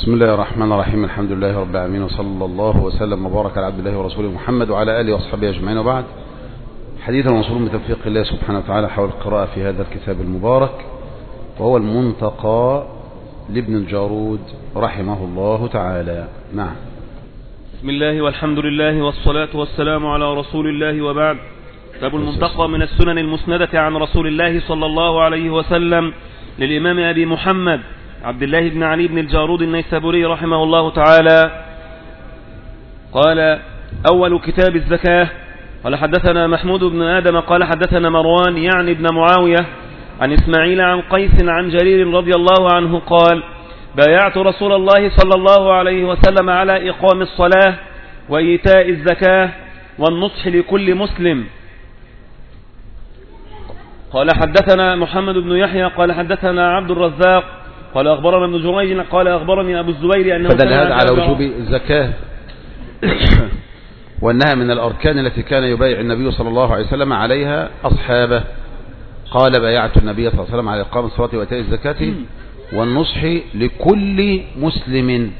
بسم الله الرحمن الرحيم. الحمد لله رب العالمين، وصلى الله وسلم وبارك على عبد الله ورسوله محمد وعلى آله وصحبه أجمعين، وبعد. حديثا موصول بتوفيق الله سبحانه وتعالى حول القراءة في هذا الكتاب المبارك، وهو المنتقى لابن الجارود رحمه الله تعالى. نعم. بسم الله والحمد لله والصلاة والسلام على رسول الله، وبعد. كتاب المنتقى من السنن المسندة عن رسول الله صلى الله عليه وسلم للإمام أبي محمد عبد الله بن علي بن الجارود النيسابوري رحمه الله تعالى. قال: أول كتاب الزكاة. قال: حدثنا محمود بن آدم قال حدثنا مروان يعني بن معاوية عن إسماعيل عن قيس عن جرير رضي الله عنه قال: بايعت رسول الله صلى الله عليه وسلم على إقام الصلاة وإيتاء الزكاة والنصح لكل مسلم. قال: حدثنا محمد بن يحيى قال حدثنا عبد الرزاق قال أخبرنا ابن جريج قال أخبرني أبو الزبير أنه فدل هذا على وجوب الزكاة وأنها من الأركان التي كان يبايع النبي صلى الله عليه وسلم عليها أصحابه. قال: بايعت النبي صلى الله عليه وسلم على إقام الصلاة وإيتاء الزكاة والنصح لكل مسلم،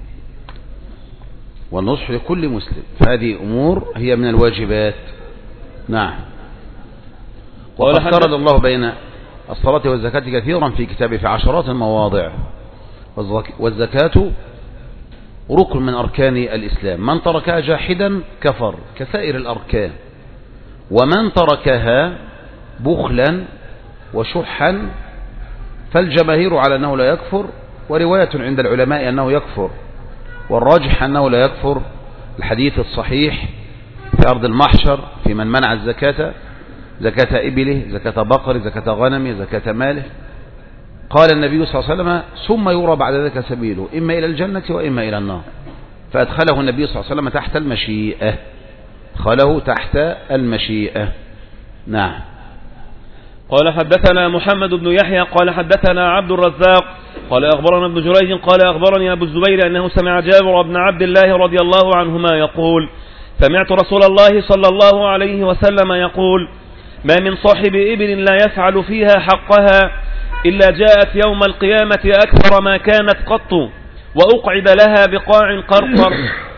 والنصح لكل مسلم، فهذه أمور هي من الواجبات. نعم. وقد قرن الله بين الصلاة والزكاة كثيرا في كتابه في عشرات المواضع، والزكاة ركن من أركان الإسلام، من تركها جاحدا كفر كسائر الأركان، ومن تركها بخلا وشحا فالجماهير على أنه لا يكفر، ورواية عند العلماء أنه يكفر، والراجح أنه لا يكفر. الحديث الصحيح في أرض المحشر في من منع الزكاة، زكاة إبله، زكاة بقر، زكاة غنم، زكاة ماله، قال النبي صلى الله عليه وسلم: ثم يرى بعد ذلك سبيله إما إلى الجنة وإما إلى النار، فأدخله النبي صلى الله عليه وسلم تحت المشيئة، أدخله تحت المشيئة. نعم. قال: حدثنا محمد بن يحيى قال حدثنا عبد الرزاق قال أخبرنا ابن جريج قال أخبرني أبو الزبير أنه سمع جابر بن عبد الله رضي الله عنهما يقول: سمعت رسول الله صلى الله عليه وسلم يقول: ما من صاحب إبل لا يفعل فيها حقها إلا جاءت يوم القيامة أكثر ما كانت قط، وأقعد لها بقاع قرقر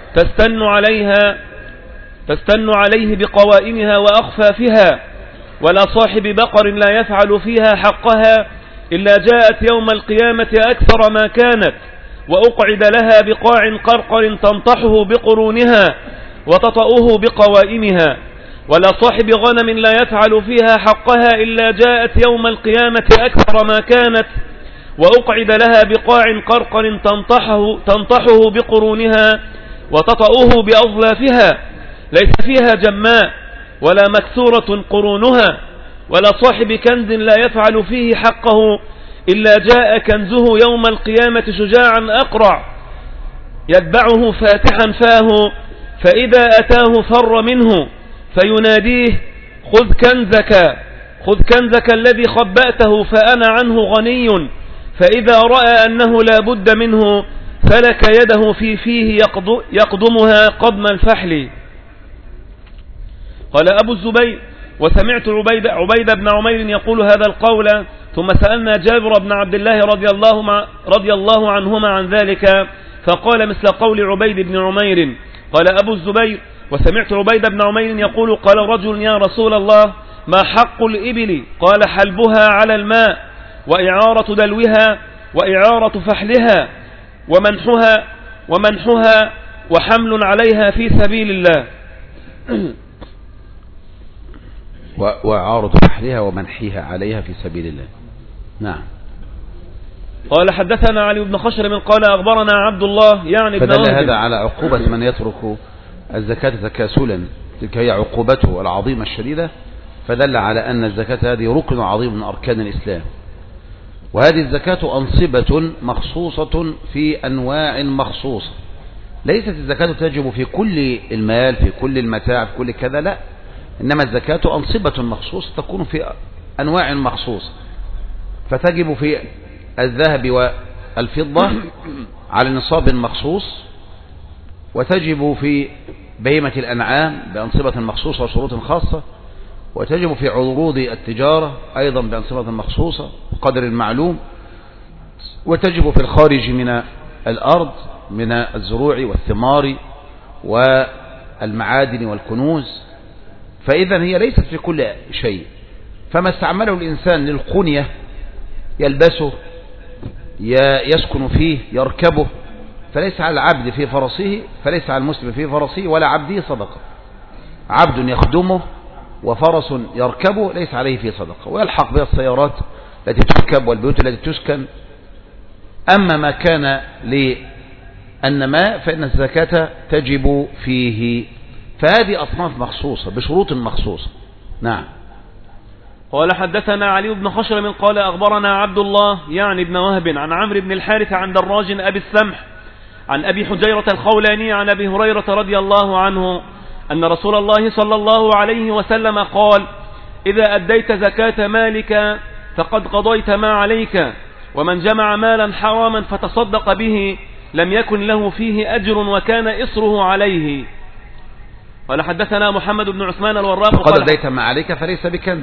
تستن عليه بقوائمها وأخفافها. ولا صاحب بقر لا يفعل فيها حقها إلا جاءت يوم القيامة أكثر ما كانت، وأقعد لها بقاع قرقر تنطحه بقرونها وتطأه بقوائمها. ولا صاحب غنم لا يفعل فيها حقها إلا جاءت يوم القيامة أكثر ما كانت، وأقعد لها بقاع قرقر تنطحه بقرونها وتطأه بأظلافها، ليس فيها جماء ولا مكسورة قرونها. ولا صاحب كنز لا يفعل فيه حقه إلا جاء كنزه يوم القيامة شجاعا أقرع يتبعه فاتحا فاه، فإذا أتاه فر منه فيناديه: خذ كنزك الذي خبأته فأنا عنه غني. فإذا رأى أنه لا بد منه سلك يده في فيه يقضمها قضم الفحل. قال أبو الزبير: وسمعت عبيد بن عمير يقول هذا القول، ثم سألنا جابر بن عبد الله رضي الله عنهما عن ذلك، فقال مثل قول عبيد بن عمير. قال أبو الزبير: وسمعت عبيد بن عمير يقول: قال رجل: يا رسول الله، ما حق الإبل؟ قال: حلبها على الماء، وإعارة دلوها، وإعارة فحلها، ومنحها وحمل عليها في سبيل الله. وإعارة فحلها ومنحها عليها في سبيل الله. نعم. قال: حدثنا علي بن خشرم قال أخبرنا عبد الله يعني بن فدل هذا على عقوبة من يترك الزكاة تكاسلا، تلك هي عقوبته العظيمة الشديدة، فدل على أن الزكاة هذه ركن عظيم من أركان الإسلام. وهذه الزكاة أنصبة مخصوصة في أنواع مخصوصة، ليست الزكاة تجب في كل المال، في كل المتاع، في كل كذا، لا، إنما الزكاة أنصبة مخصوصة تكون في أنواع مخصوصة، فتجب في الذهب والفضة على نصاب مخصوص، وتجب في بهيمة الأنعام بأنصبة مخصوصة وشروط خاصة، وتجب في عروض التجارة أيضا بأنصبة مخصوصة وقدر المعلوم، وتجب في الخارج من الأرض من الزروع والثمار والمعادن والكنوز، فإذا هي ليست في كل شيء. فما استعمله الإنسان للقنية يلبسه يسكن فيه يركبه، فليس على العبد في فرسه، فليس على المسلم في فرسه ولا عبده صدقة. عبد يخدمه وفرس يركبه ليس عليه فيه صدقة، ويلحق بها السيارات التي تركب والبيوت التي تسكن. أما ما كان للنماء فإن الزكاة تجب فيه. فهذه أصناف مخصوصة بشروط مخصوصة. نعم. قال حدثنا علي بن خشرم قال أخبرنا عبد الله يعني بن وهب عن عمرو بن الحارث عن دراج أبي السمح عن أبي حجيرة الخولاني عن أبي هريرة رضي الله عنه أن رسول الله صلى الله عليه وسلم قال: إذا أديت زكاة مالك فقد قضيت ما عليك، ومن جمع مالا حراما فتصدق به لم يكن له فيه أجر وكان إصره عليه. قال حدثنا محمد بن عثمان الوراق فقد أديت ما عليك فليس بكنز.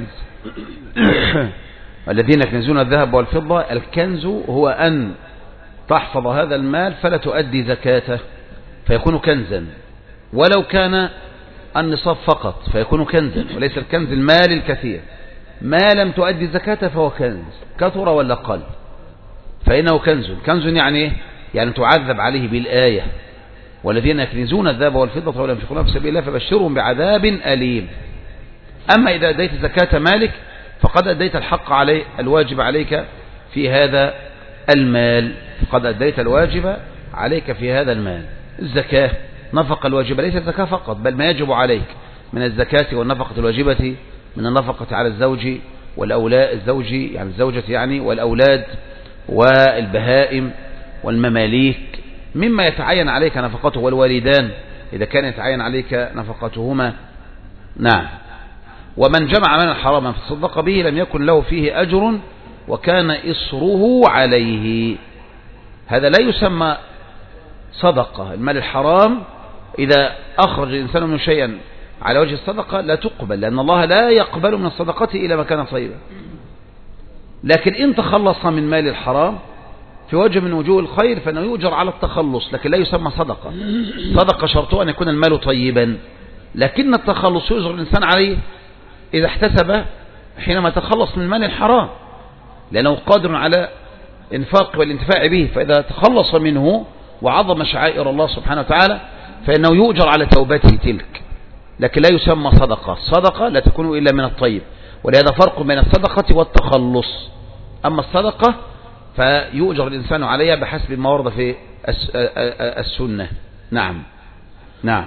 الذين يكنزون الذهب والفضة، الكنز هو أن تحفظ هذا المال فلا تؤدي زكاته فيكون كنزا، ولو كان النصاب فقط فيكون كنزا، وليس الكنز المال الكثير. ما لم تؤدي زكاته فهو كنز، كثر ولا قل فإنه كنز. كنز يعني تعذب عليه بالآية: والذين يكنزون الذهب والفضة ولا ينفقونها في سبيل الله فبشرهم بعذاب أليم. أما إذا أديت زكاة مالك فقد أديت الحق عليه الواجب عليك في هذا المال، فقد أديت الواجب عليك في هذا المال. الزكاة نفقة الواجبة، ليس الزكاة فقط بل ما يجب عليك من الزكاة والنفقة الواجبة من النفقة على الزوج والأولاد، الزوجة والأولاد والبهائم والمماليك، مما يتعين عليك نفقته، والوالدان إذا كان يتعين عليك نفقتهما. نعم. ومن جمع مالا حراما فتصدق به لم يكن له فيه أجر وكان إصره عليه. هذا لا يسمى صدقة. المال الحرام إذا أخرج الإنسان منه شيئا على وجه الصدقة لا تقبل، لأن الله لا يقبل من الصدقة إلا ما كان طيبا. لكن إن تخلص من مال الحرام في وجه من وجوه الخير فإنه يؤجر على التخلص، لكن لا يسمى صدقة. صدقة شرطه أن يكون المال طيبا، لكن التخلص يؤجر الإنسان عليه إذا احتسب حينما تخلص من المال الحرام، لأنه قادر على إنفاق والانتفاع به. فإذا تخلص منه وعظم شعائر الله سبحانه وتعالى فإنه يؤجر على توبته تلك، لكن لا يسمى صدقة. الصدقة لا تكون إلا من الطيب، ولهذا فرق بين الصدقة والتخلص. أما الصدقة فيؤجر الإنسان عليها بحسب ما ورد في السنة. نعم. نعم.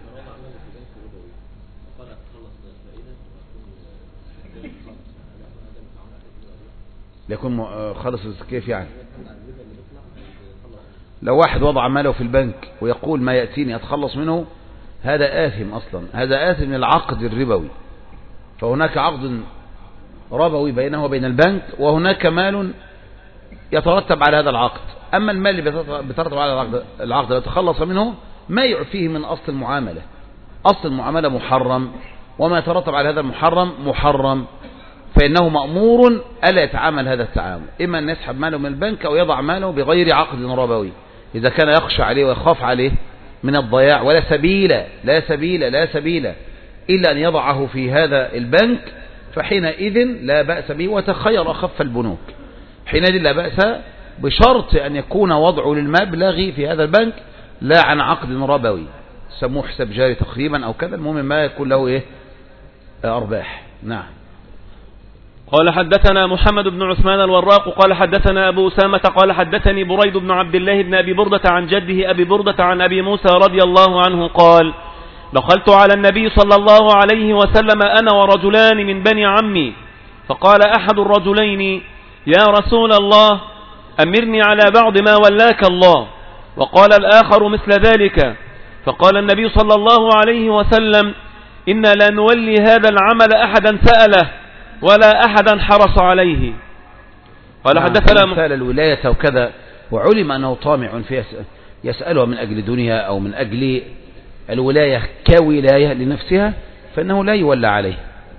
ليكون خلص كيف يعني؟ لو واحد وضع ماله في البنك ويقول ما يأتيني أتخلص منه، هذا آثم أصلا، هذا آثم من العقد الربوي. فهناك عقد ربوي بينه وبين البنك، وهناك مال يترتب على هذا العقد. أما المال اللي بيترتب على العقد يتخلص منه ما يعفيه من أصل المعاملة. أصل المعاملة محرم، وما يترتب على هذا المحرم محرم، فإنه مأمور ألا يتعامل هذا التعامل، إما أن يسحب ماله من البنك أو يضع ماله بغير عقد ربوي إذا كان يخشى عليه ويخاف عليه من الضياع. ولا سبيل إلا أن يضعه في هذا البنك، فحينئذ لا بأس به، وتخير أخف البنوك. حينئذ لا بأس، بشرط أن يكون وضعه للمبلغ في هذا البنك لا عن عقد ربوي، سموه حساب جاري تقريبا أو كذا، المهم ما يكون له أرباح. نعم. قال حدثنا محمد بن عثمان الوراق قال حدثنا أبو أسامة قال حدثني بريد بن عبد الله بن أبي بردة عن جده أبي بردة عن أبي موسى رضي الله عنه قال: دخلت على النبي صلى الله عليه وسلم أنا ورجلان من بني عمي، فقال أحد الرجلين: يا رسول الله أمرني على بعض ما ولاك الله. وقال الآخر مثل ذلك، فقال النبي صلى الله عليه وسلم: إنا لا نولي هذا العمل أحدا سأله ولا أحدا حرص عليه. قال حدثنا سأل الولاية وكذا وعلم أنه طامع فيها يسألها من أجل دنيا أو من أجل الولاية كولاية لنفسها، فإنه لا يولى عليه.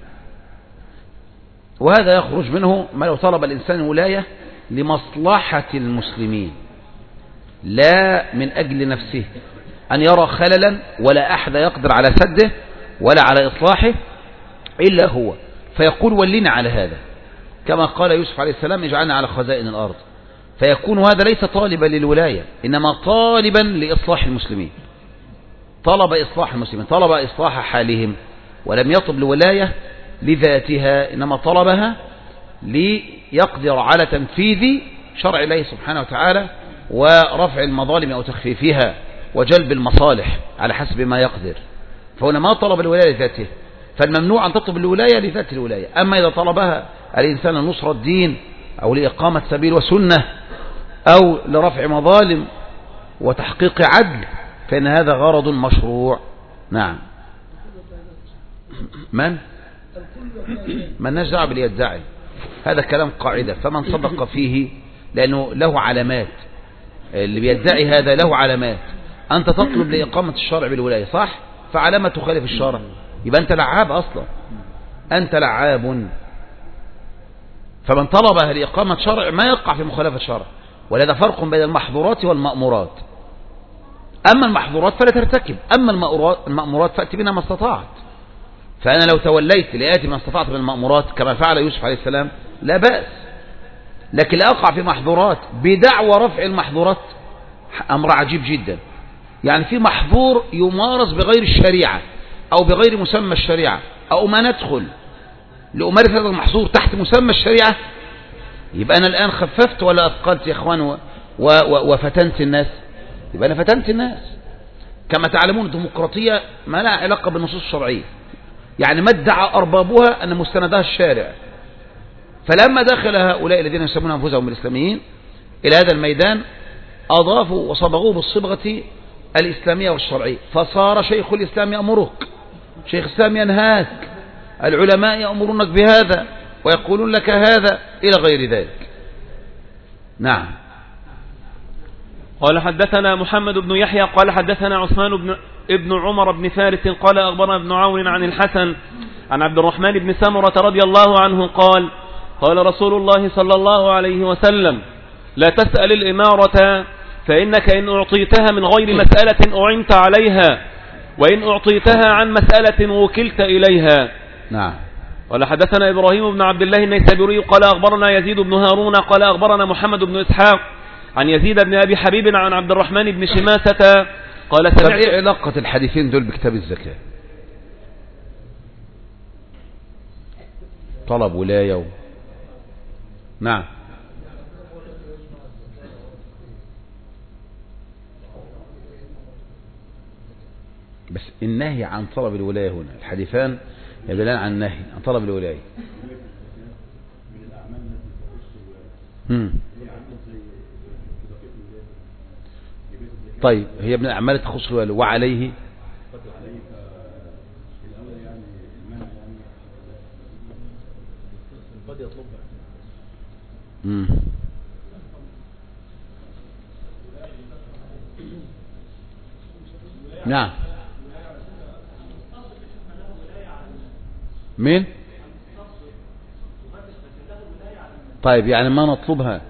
وهذا يخرج منه ما لو طلب الإنسان ولاية لمصلحة المسلمين، لا من أجل نفسه أن يرى خللا ولا أحد يقدر على سده ولا على إصلاحه إلا هو، فيقول ولنا على هذا، كما قال يوسف عليه السلام اجعلنا على خزائن الأرض. فيكون هذا ليس طالبا للولاية، إنما طالبا لإصلاح المسلمين، طلب إصلاح المسلمين، طلب إصلاح حالهم، ولم يطلب الولاية لذاتها، إنما طلبها ليقدر على تنفيذ شرع الله سبحانه وتعالى ورفع المظالم أو تخفيفها وجلب المصالح على حسب ما يقدر. فهنا ما طلب الولاية لذاته، فالممنوع أن تطلب الولاية لذات الولاية. أما إذا طلبها الإنسان لنصرة الدين أو لإقامة سبيل وسنة أو لرفع مظالم وتحقيق عدل فإن هذا غرض مشروع. نعم. من نجدع باليدعي، هذا كلام قاعدة، فمن صدق فيه لأنه له علامات، اللي بيدعي هذا له علامات. أنت تطلب لإقامة الشرع بالولاية صح، فعلامة تخالف الشرع، يبقى أنت لعاب أصلا، أنت لعاب. فمن طلبها لإقامة شرع ما يقع في مخالفة شرع، ولهذا فرق بين المحظورات والمأمورات. أما المحظورات فلا ترتكب، أما المأمورات فأتي بنا ما استطاعت. فأنا لو توليت لآتي ما استطعت من المأمورات كما فعل يوسف عليه السلام لا بأس، لكن لا أقع في محظورات بدعوى رفع المحظورات أمر عجيب جدا. يعني في محظور يمارس بغير الشريعة أو بغير مسمى الشريعة، أو ما ندخل لأمارس هذا المحظور تحت مسمى الشريعة، يبقى أنا الآن خففت ولا أثقلت يا إخوان وفتنت الناس؟ يبقى أنا فتنت الناس. كما تعلمون الديمقراطية ما لها علاقة بالنصوص الشرعية، يعني ما ادعى أربابها أن مستندها الشارع. فلما دخل هؤلاء الذين يسمون أنفسهم بالإسلاميين إلى هذا الميدان أضافوا وصبغوه بالصبغة الإسلامية والشرعية، فصار شيخ الإسلام يأمرك، شيخ الإسلام ينهاك، العلماء يأمرونك بهذا ويقولون لك هذا إلى غير ذلك. نعم. قال حدثنا محمد بن يحيى قال حدثنا عثمان ابن عمر بن فارس قال أخبرنا ابن عون عن الحسن عن عبد الرحمن بن سمرة رضي الله عنه قال قال رسول الله صلى الله عليه وسلم لا تسأل الإمارة فإنك إن أعطيتها من غير مسألة أعنت عليها، وإن أعطيتها عن مسألة وكلت إليها. نعم. قال حدثنا إبراهيم بن عبد الله النيسابوري قال أخبرنا يزيد بن هارون قال أخبرنا محمد بن إسحاق عن يزيد بن أبي حبيب عن عبد الرحمن بن شماسة قال سمعت. إيه علاقة الحديثين دول بكتاب الزكاة؟ طلب ولاية نعم. بس النهي عن طلب الولاية هنا، الحديثان يدلان عن النهي عن طلب الولاية. طيب هي من الأعمال تخص الولاية وعليه نعم. مين؟ طيب يعني ما نطلبها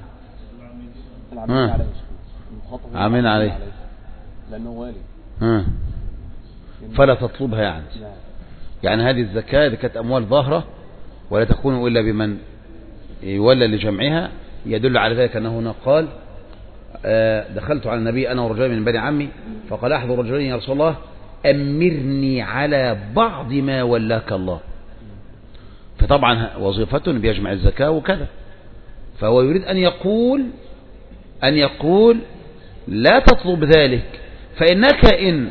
عامين عليه لأنه والي فلا تطلبها يعني هذه الزكاة إذا كانت أموال ظاهرة ولا تكون إلا بمن يولى لجمعها يدل على ذلك أنه هنا قال دخلت على النبي أنا ورجلين من بني عمي فقال أحد الرجلين يا رسول الله أمرني على بعض ما ولاك الله. فطبعا وظيفته بيجمع الزكاة وكذا، فهو يريد أن يقول لا تطلب ذلك، فإنك إن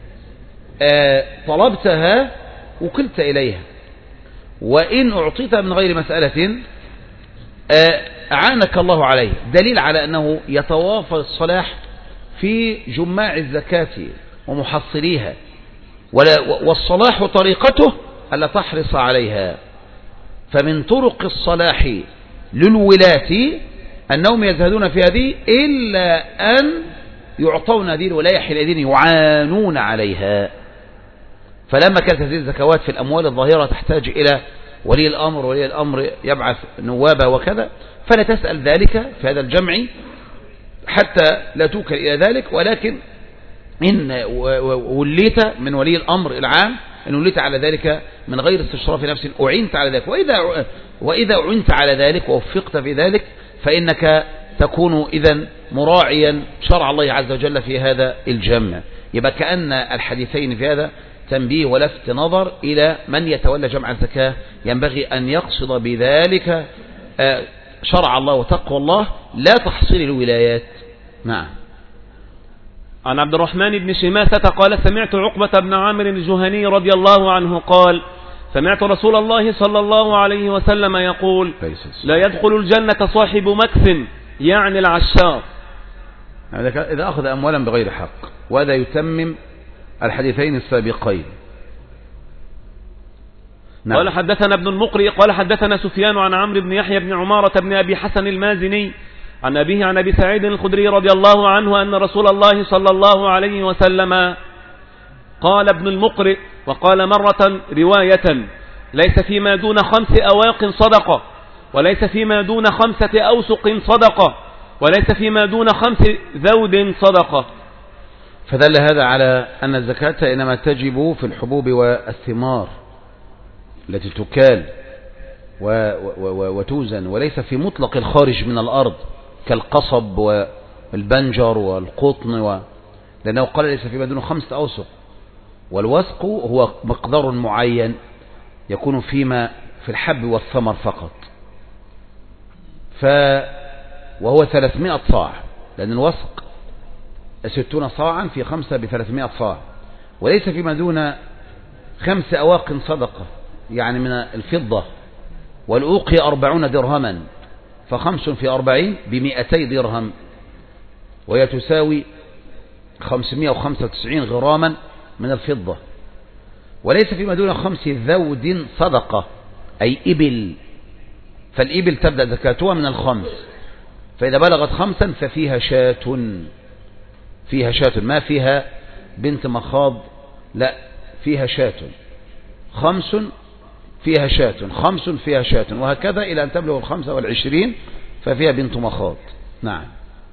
طلبتها وكلت إليها، وإن أعطيتها من غير مسألة أعانك الله عليه. دليل على أنه يتوافر الصلاح في جماع الزكاة ومحصليها، والصلاح طريقته ألا تحرص عليها. فمن طرق الصلاح للولاة أنهم يزهدون في هذه إلا أن يعطون هذه الولاية حينئذ يعانون عليها. فلما كانت هذه الزكوات في الأموال الظاهرة تحتاج إلى ولي الأمر، ولي الأمر يبعث نوابة وكذا، فلا تسأل ذلك في هذا الجمع حتى لا توكل إلى ذلك، ولكن إن وليت من ولي الأمر العام إن وليت على ذلك من غير استشراف نفس أعنت على ذلك، وإذا أعنت على ذلك ووفقت في ذلك فإنك تكون إذن مراعيا شرع الله عز وجل في هذا الجمع. يبقى كأن الحديثين في هذا تنبيه ولفت نظر إلى من يتولى جمع الزكاة ينبغي أن يقصد بذلك شرع الله وتقوى الله لا تحصيل الولايات. نعم. عن عبد الرحمن بن شماسة قال سمعت عقبة بن عامر الجهني رضي الله عنه قال سمعت رسول الله صلى الله عليه وسلم يقول لا يدخل الجنة صاحب مكث يعني العشار، إذا أخذ أموالا بغير حق، وهذا يتمم الحديثين السابقين. نعم. قال حدثنا ابن المقري قال حدثنا سفيان عن عمرو بن يحيى بن عمارة بن أبي حسن المازني عن أبيه عن أبي سعيد الخدري رضي الله عنه أن رسول الله صلى الله عليه وسلم قال ابن المقرئ وقال مرة رواية ليس فيما دون 5 أواق صدقة، وليس فيما دون 5 أوسق صدقة، وليس فيما دون 5 ذود صدقة. فدل هذا على أن الزكاة إنما تجب في الحبوب والثمار التي تكال وتوزن، وليس في مطلق الخارج من الأرض كالقصب والبنجر والقطن لأنه قال ليس فيما دون 5 أوسق، والوسق هو مقدار معين يكون فيما في الحب والثمر فقط، وهو 300 صاع، لأن الوسق 60 صاعا في 5 ب300 صاع. وليس فيما دون 5 أواق صدقة يعني من الفضة، والأوقي 40 درهما، ف5 في 40 ب200 درهم، وهي تساوي 595 غراما من الفضة. وليس فيما دون 5 ذود صدقة أي إبل، فالإبل تبدأ زكاتها من 5، فإذا بلغت 5 ففيها شاة، فيها شاة، ما فيها بنت مخاض، لا فيها شاة، 5 فيها شاة، 5 فيها شاة، وهكذا إلى أن تبلغ 25 ففيها بنت مخاض. نعم.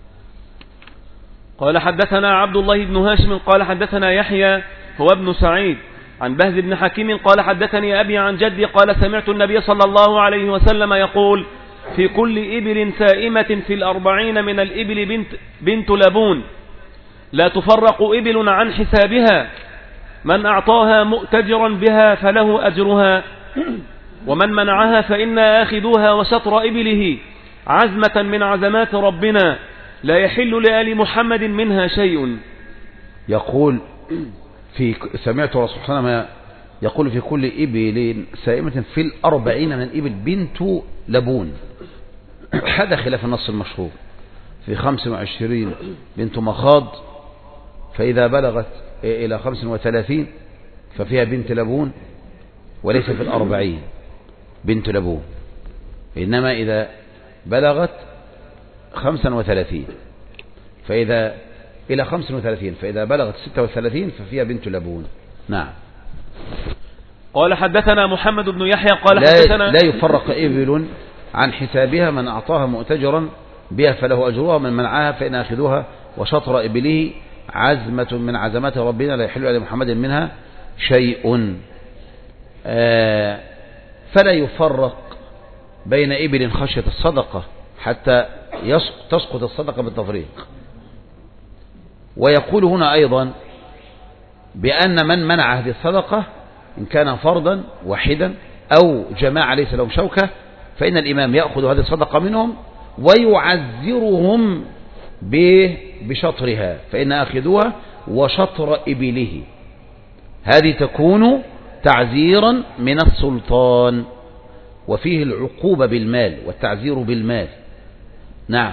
قال حدثنا عبد الله بن هاشم قال حدثنا يحيى هو ابن سعيد عن بهز بن حكيم قال حدثني أبي عن جدي قال سمعت النبي صلى الله عليه وسلم يقول في كل إبل سائمة في 40 من الإبل بنت لبون لا تفرق إبل عن حسابها، من أعطاها مؤتجرا بها فله أجرها، ومن منعها فإنا آخذوها وشطر إبله عزمة من عزمات ربنا لا يحل لآل محمد منها شيء. يقول سمعت رسول الله صلى الله عليه وسلم يقول في كل إبل سائمة في 40 من الإبل بنت لبون. هذا خلاف النص المشهور، في 25 بنت مخاض، فإذا بلغت إلى 35 ففيها بنت لبون، وليس في 40 بنت لبون، إنما إذا بلغت 35 فإذا إلى 35 فإذا بلغت 36 ففيها بنت لبون. نعم. قال حدثنا محمد بن يحيى قال حدثنا لا يفرق إبل عن حسابها، من أعطاها مؤتجرا بها فله أجرها، من منعها فإن أخذوها وشطر إبله عزمة من عزمات ربنا لا يحل على محمد منها شيء. فلا يفرق بين إبل خشية الصدقة حتى تسقط الصدقة بالتفريق. ويقول هنا أيضا بأن من منع هذه الصدقة إن كان فردا واحدا أو جماعة ليس لهم شوكة فإن الإمام يأخذ هذه الصدقة منهم ويعذرهم بشطرها، فإن أخذوها وشطر إبله، هذه تكون تعزيرا من السلطان، وفيه العقوبة بالمال والتعزير بالمال. نعم.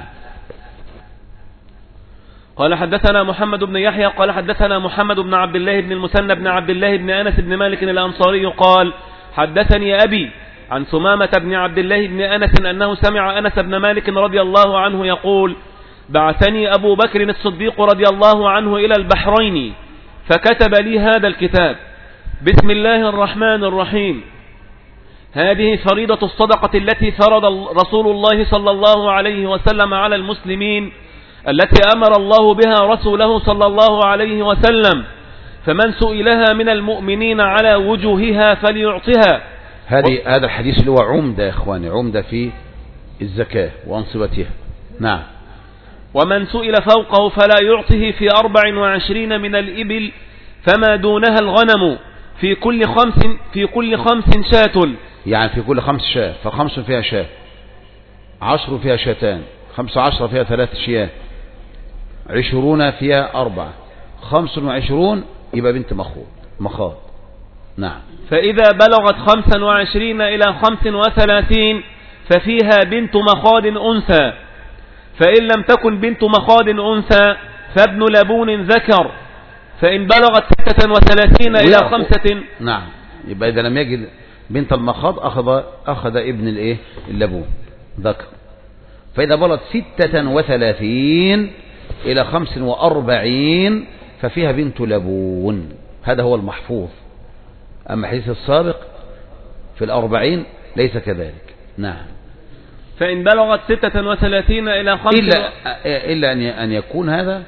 قال حدثنا محمد بن يحيى قال حدثنا محمد بن عبد الله بن المثنى بن عبد الله بن أنس بن مالك الأنصاري قال حدثني أبي عن ثمامة بن عبد الله بن أنس أنه سمع أنس بن مالك رضي الله عنه يقول بعثني أبو بكر الصديق رضي الله عنه إلى البحرين فكتب لي هذا الكتاب: بسم الله الرحمن الرحيم، هذه فريضة الصدقة التي فرض رسول الله صلى الله عليه وسلم على المسلمين التي أمر الله بها رسوله صلى الله عليه وسلم، فمن سئلها من المؤمنين على وجوهها فليعطها. هذا الحديث اللي هو عمدة يا إخواني، عمدة في الزكاة وأنصبتها. نعم. ومن سئل فوقه فلا يعطه في 24 من الإبل فما دونها الغنم في كل خمس شاة، يعني في كل 5 شاة، ف5 فيها شاة، 10 فيها شاتان، 15 فيها 3 شياه، 20 فيها 4، 25 يبقى بنت مخاض. نعم. فإذا بلغت 25 إلى 35 ففيها بنت مخاض أنثى، فإن لم تكن بنت مخاض أنثى فابن لبون ذكر، فإن بلغت 36 إلى 5. نعم. يبقى إذا لم يجد بنت المخاض أخذ ابن اللبون ذكر. فإذا بلغت 36 إلى 45 ففيها بنت لبون. هذا هو المحفوظ. أما الحديث السابق في 40 ليس كذلك. نعم. فإن بلغت 36 إلى 5 إلا أن يكون هذا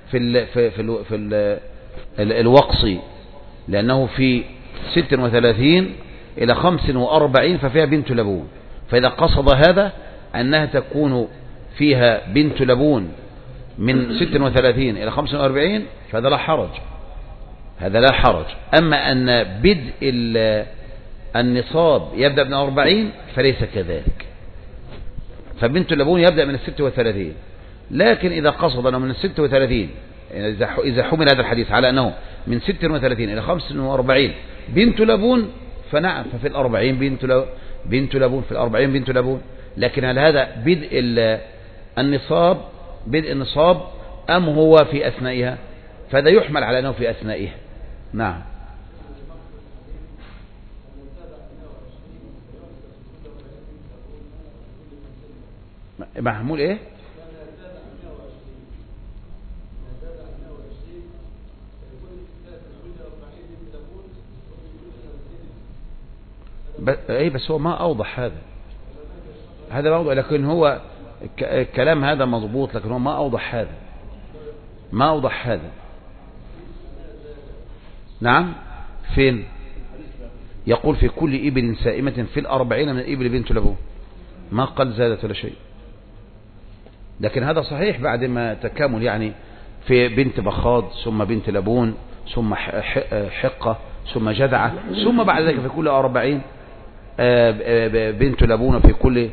في الوقصي، لأنه في 36 إلى 45 ففيها بنت لبون. فإذا قصد هذا أنها تكون فيها بنت لبون من 36 إلى 45 فهذا لا حرج، هذا لا حرج. أما أن بدء النصاب يبدأ من 40 فليس كذلك، فبنت اللبون يبدأ من 36. لكن إذا قصد أنه من 36، إذا حمل هذا الحديث على أنه من 36 إلى 45 بنت لبون فنعم، ففي 40 بنت لبون، في 40 بنت لبون. لكن هل هذا بدء النصاب أم هو في أثنائها؟ فهذا يحمل على أنه في أثنائها. نعم. محمول إيه؟ بس هو ما أوضح هذا ما أوضح، لكن هو الكلام هذا مضبوط، لكن هو ما أوضح هذا. نعم. فين يقول في كل إبل سائمة في 40 من الإبل بنت لبون، ما قال زادت ولا شيء. لكن هذا صحيح بعد ما تكامل، يعني في بنت مخاض ثم بنت لبون ثم حقة ثم جذعة، ثم بعد ذلك في كل 40 بنت لبون، في كل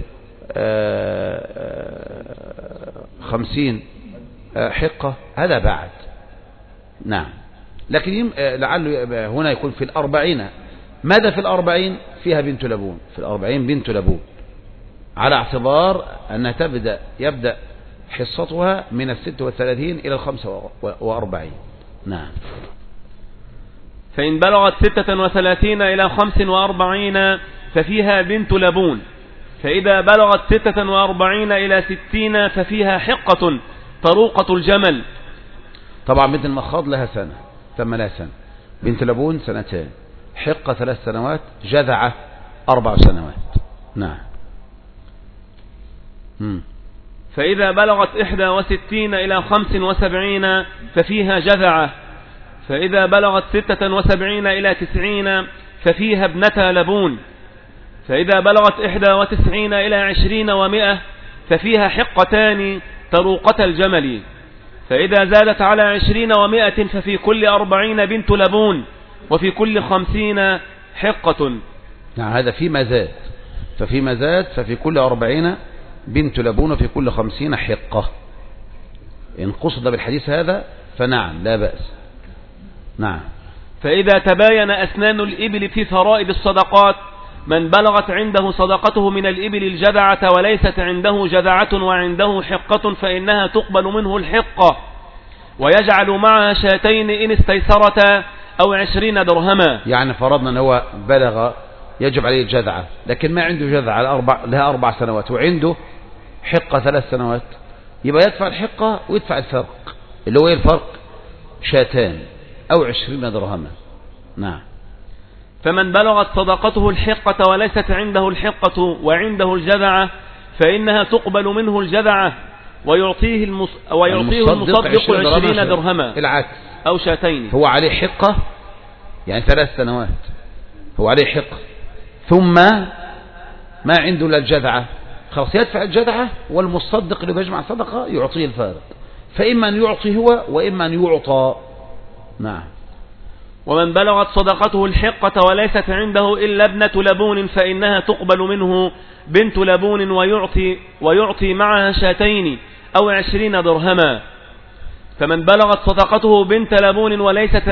50 حقة. هذا بعد. نعم. لكن لعله هنا يكون في 40. ماذا في 40 فيها بنت لبون؟ في 40 بنت لبون، على اعتبار أنها يبدأ حصتها من 36 إلى 45. نعم. فإن بلغت 36 إلى 45 ففيها بنت لبون، فإذا بلغت 46 إلى 60 ففيها حقة طروقة الجمل. طبعا بنت المخاض لها سنة، ثم لها سنة. بنت لبون 2، حقة 3 سنوات، جذعة 4 سنوات. نعم. فإذا بلغت 61 إلى 75 ففيها جذعة، فإذا بلغت 76 إلى 90 ففيها ابنتا لبون، فإذا بلغت 91 إلى 20 و100 ففيها حقتان طروقة الجمل، فإذا زادت على 20 و100 ففي كل 40 بنت لبون، وفي كل 50 حقة. نعم. هذا فيما زاد، ففيما زاد ففي كل 40 بنت لبون، وفي كل 50 حقة. إن قصد بالحديث هذا فنعم لا بأس. نعم. فإذا تباين أسنان الإبل في فرائض الصدقات، من بلغت عنده صدقته من الإبل الجذعة وليست عنده جذعة وعنده حقة فإنها تقبل منه الحقة، ويجعل معها شاتين إن استيسرتا أو 20 درهما. يعني فرضنا أن هو بلغ يجب عليه الجذعة، لكن ما عنده جذعة لها 4 سنوات وعنده حقة 3 سنوات، يبقى يدفع الحقة ويدفع الفرق، اللي هو الفرق شاتان أو 20 درهما. نعم. فمن بلغت صدقته الحقة وليست عنده الحقة وعنده الجذعة فإنها تقبل منه الجذعة، ويعطيه المصدق 20 درهما العكس أو شاتين. هو عليه حقة يعني 3 سنوات هو عليه حقة ثم ما عنده إلا الجذعة خلاص يدفع الجذعة والمصدق اللي بيجمع صدقة يعطيه الفارق فإما أن يعطي هو وإما أن يعطى. نعم. ومن بلغت صدقته الحقة وليست عنده إلا ابنة لبون فإنها تقبل منه بنت لبون ويعطي معها شاتين أو 20 درهما. فمن بلغت صدقته بنت لبون وليست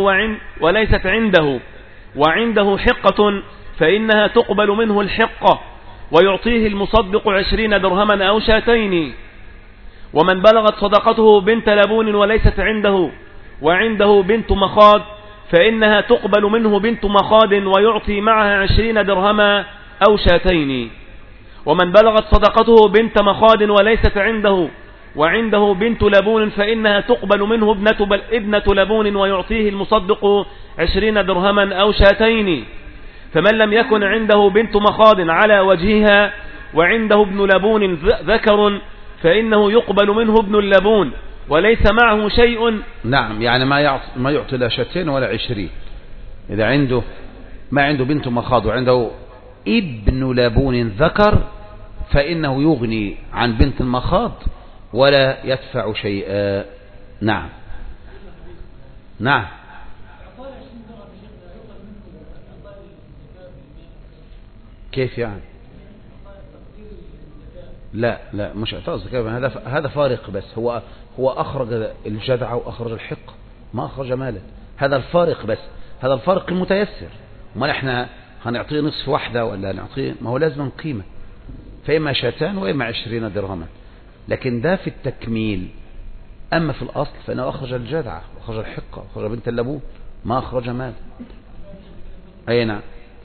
عنده وعنده حقة فإنها تقبل منه الحقة ويعطيه المصدق 20 درهما أو شاتين. ومن بلغت صدقته بنت لبون وليست عنده وعنده بنت مخاض فإنها تقبل منه بنت مخاض ويعطي معها 20 درهما أو شاتين. ومن بلغت صدقته بنت مخاض وليست عنده وعنده بنت لبون فإنها تقبل منه ابنة لبون ويعطيه المصدق 20 درهما أو شاتين. فمن لم يكن عنده بنت مخاض على وجهها وعنده ابن لبون ذكر فإنه يقبل منه ابن اللبون وليس معه شيء. نعم يعني ما يعطي لا شاتين ولا 20. إذا ما عنده بنت مخاض وعنده ابن لبون ذكر فإنه يغني عن بنت المخاض ولا يدفع شيئا. نعم. نعم. كيف يعني؟ لا مش اعطاء الزكاة هذا فارق بس هو أخرج الجذع وأخرج الحق ما أخرج مالا هذا الفارق بس هذا الفارق المتيسر ما احنا هنعطيه نصف واحدة ولا نعطيه ما هو لازم قيمة فإما شاتان وإما 20 درهما لكن ده في التكميل. أما في الأصل فإنه أخرج الجذع وأخرج الحقة وأخرج بنت اللبون ما أخرج مال. أي نعم.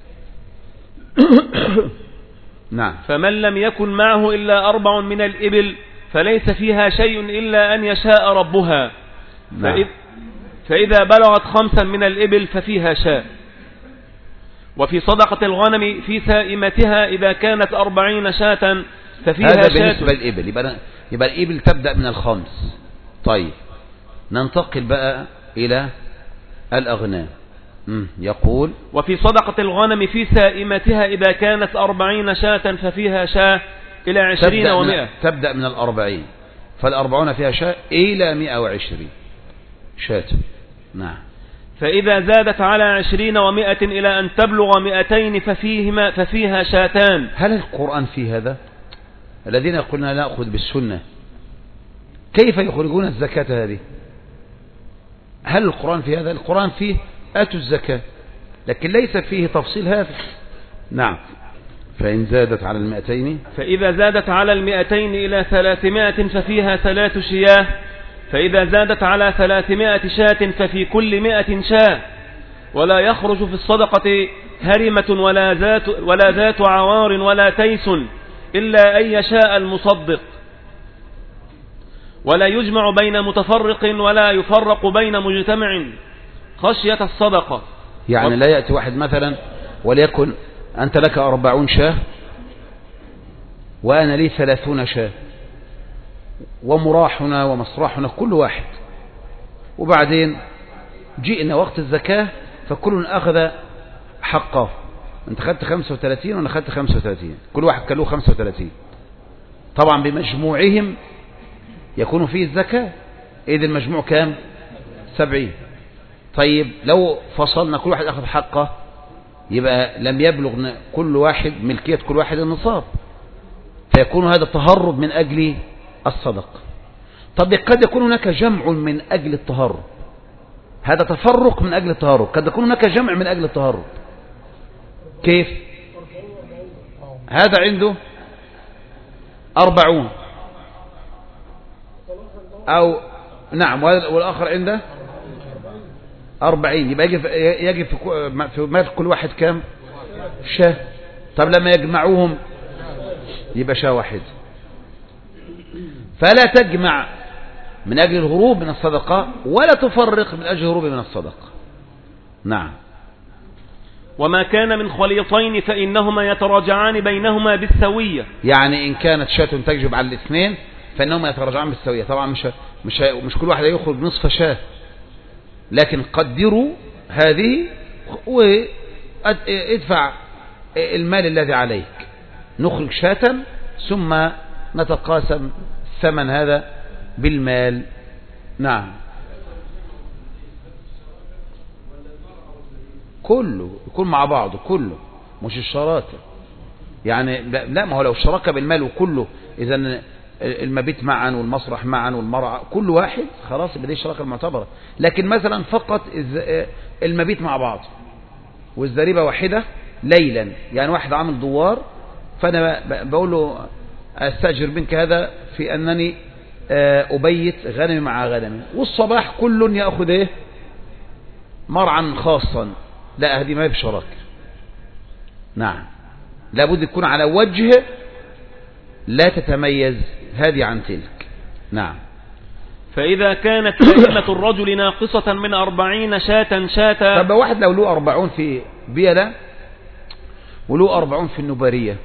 نعم. فمن لم يكن معه إلا 4 من الإبل فليس فيها شيء إلا أن يشاء ربها. نعم. فإذا بلغت 5 من الإبل ففيها شاء. وفي صدقة الغنم في سائمتها إذا كانت 40 شاة ففيها هذا شاة. بالنسبة للإبل يبقى الإبل تبدأ من الخمس. طيب ننتقل بقى إلى الأغنام. يقول وفي صدقة الغنم في سائمتها إذا كانت 40 شاة ففيها شاة إلى 20 و100. تبدأ من 40 فال40 فيها شاة إلى 120 شاة. نعم. فإذا زادت على 20 و100 إلى أن تبلغ 200 ففيها شاتان. هل القرآن في هذا؟ الذين يقولون نأخذ بالسنة كيف يخرجون الزكاة هذه؟ هل القرآن في هذا؟ القرآن فيه آتوا الزكاة لكن ليس فيه تفصيل هذا. نعم. فإن زادت على 200 فإذا زادت على 200 إلى 300 ففيها 3 شياه. فإذا زادت على 300 شاة ففي كل 100 شاة. ولا يخرج في الصدقة هرمة ولا ذات عوار ولا تيس إلا أن يشاء المصدق. ولا يجمع بين متفرق ولا يفرق بين مجتمع خشية الصدقة. يعني لا يأتي واحد مثلا وليكن أنت لك 40 شاة وأنا لي 30 شاة ومراحنا ومصراحنا كل واحد وبعدين جئنا وقت الزكاة فكل أخذ حقه. أنت خدت 35 وأنا خدت 35 كل واحد كان له 35 طبعا بمجموعهم يكون فيه الزكاة إذا المجموع كام 70. طيب لو فصلنا كل واحد أخذ حقه يبقى لم يبلغ كل واحد ملكية كل واحد النصاب فيكون هذا تهرب من أجل الصدق. طب قد يكون هناك جمع من أجل التهرب هذا تفرق من أجل التهرب قد يكون هناك جمع من أجل التهرب. كيف؟ هذا عنده 40 أو نعم والآخر عنده 40 يبقى يجب في مال كل واحد كام شاه. طب لما يجمعوهم يبقى شاه واحد. فلا تجمع من أجل الهروب من الصدقة ولا تفرق من أجل الهروب من الصدقة. نعم. وما كان من خليطين فإنهما يتراجعان بينهما بالسوية. يعني إن كانت شاة تجب على الاثنين فإنهما يتراجعان بالسوية. طبعا مش كل واحد يخرج نصف شاة، لكن قدروا هذه وادفع المال الذي عليك، نخرج شاة ثم نتقاسم ثمن هذا بالمال. نعم، كله يكون مع بعضه، كله مش الشراكة يعني. لا، ما هو لو الشراكة بالمال وكله، إذا المبيت معا والمسرح معا والمرعى كل واحد، خلاص يبقى دي الشراكة المعتبرة. لكن مثلا فقط المبيت مع بعض والزريبة واحدة ليلا، يعني واحد عامل دوار، فأنا بقول له أستأجر منك هذا في أنني أبيت غنمي مع غنمي، والصباح كل يأخذ إيه مرعا خاصا. لا، هذه ما بشراكة. نعم، لابد يكون على وجه لا تتميز هذه عن تلك. نعم. فإذا كانت تهمة الرجل ناقصة من 40 شاة. طب واحد لو له 40 في بيلة وله 40 في النبارية،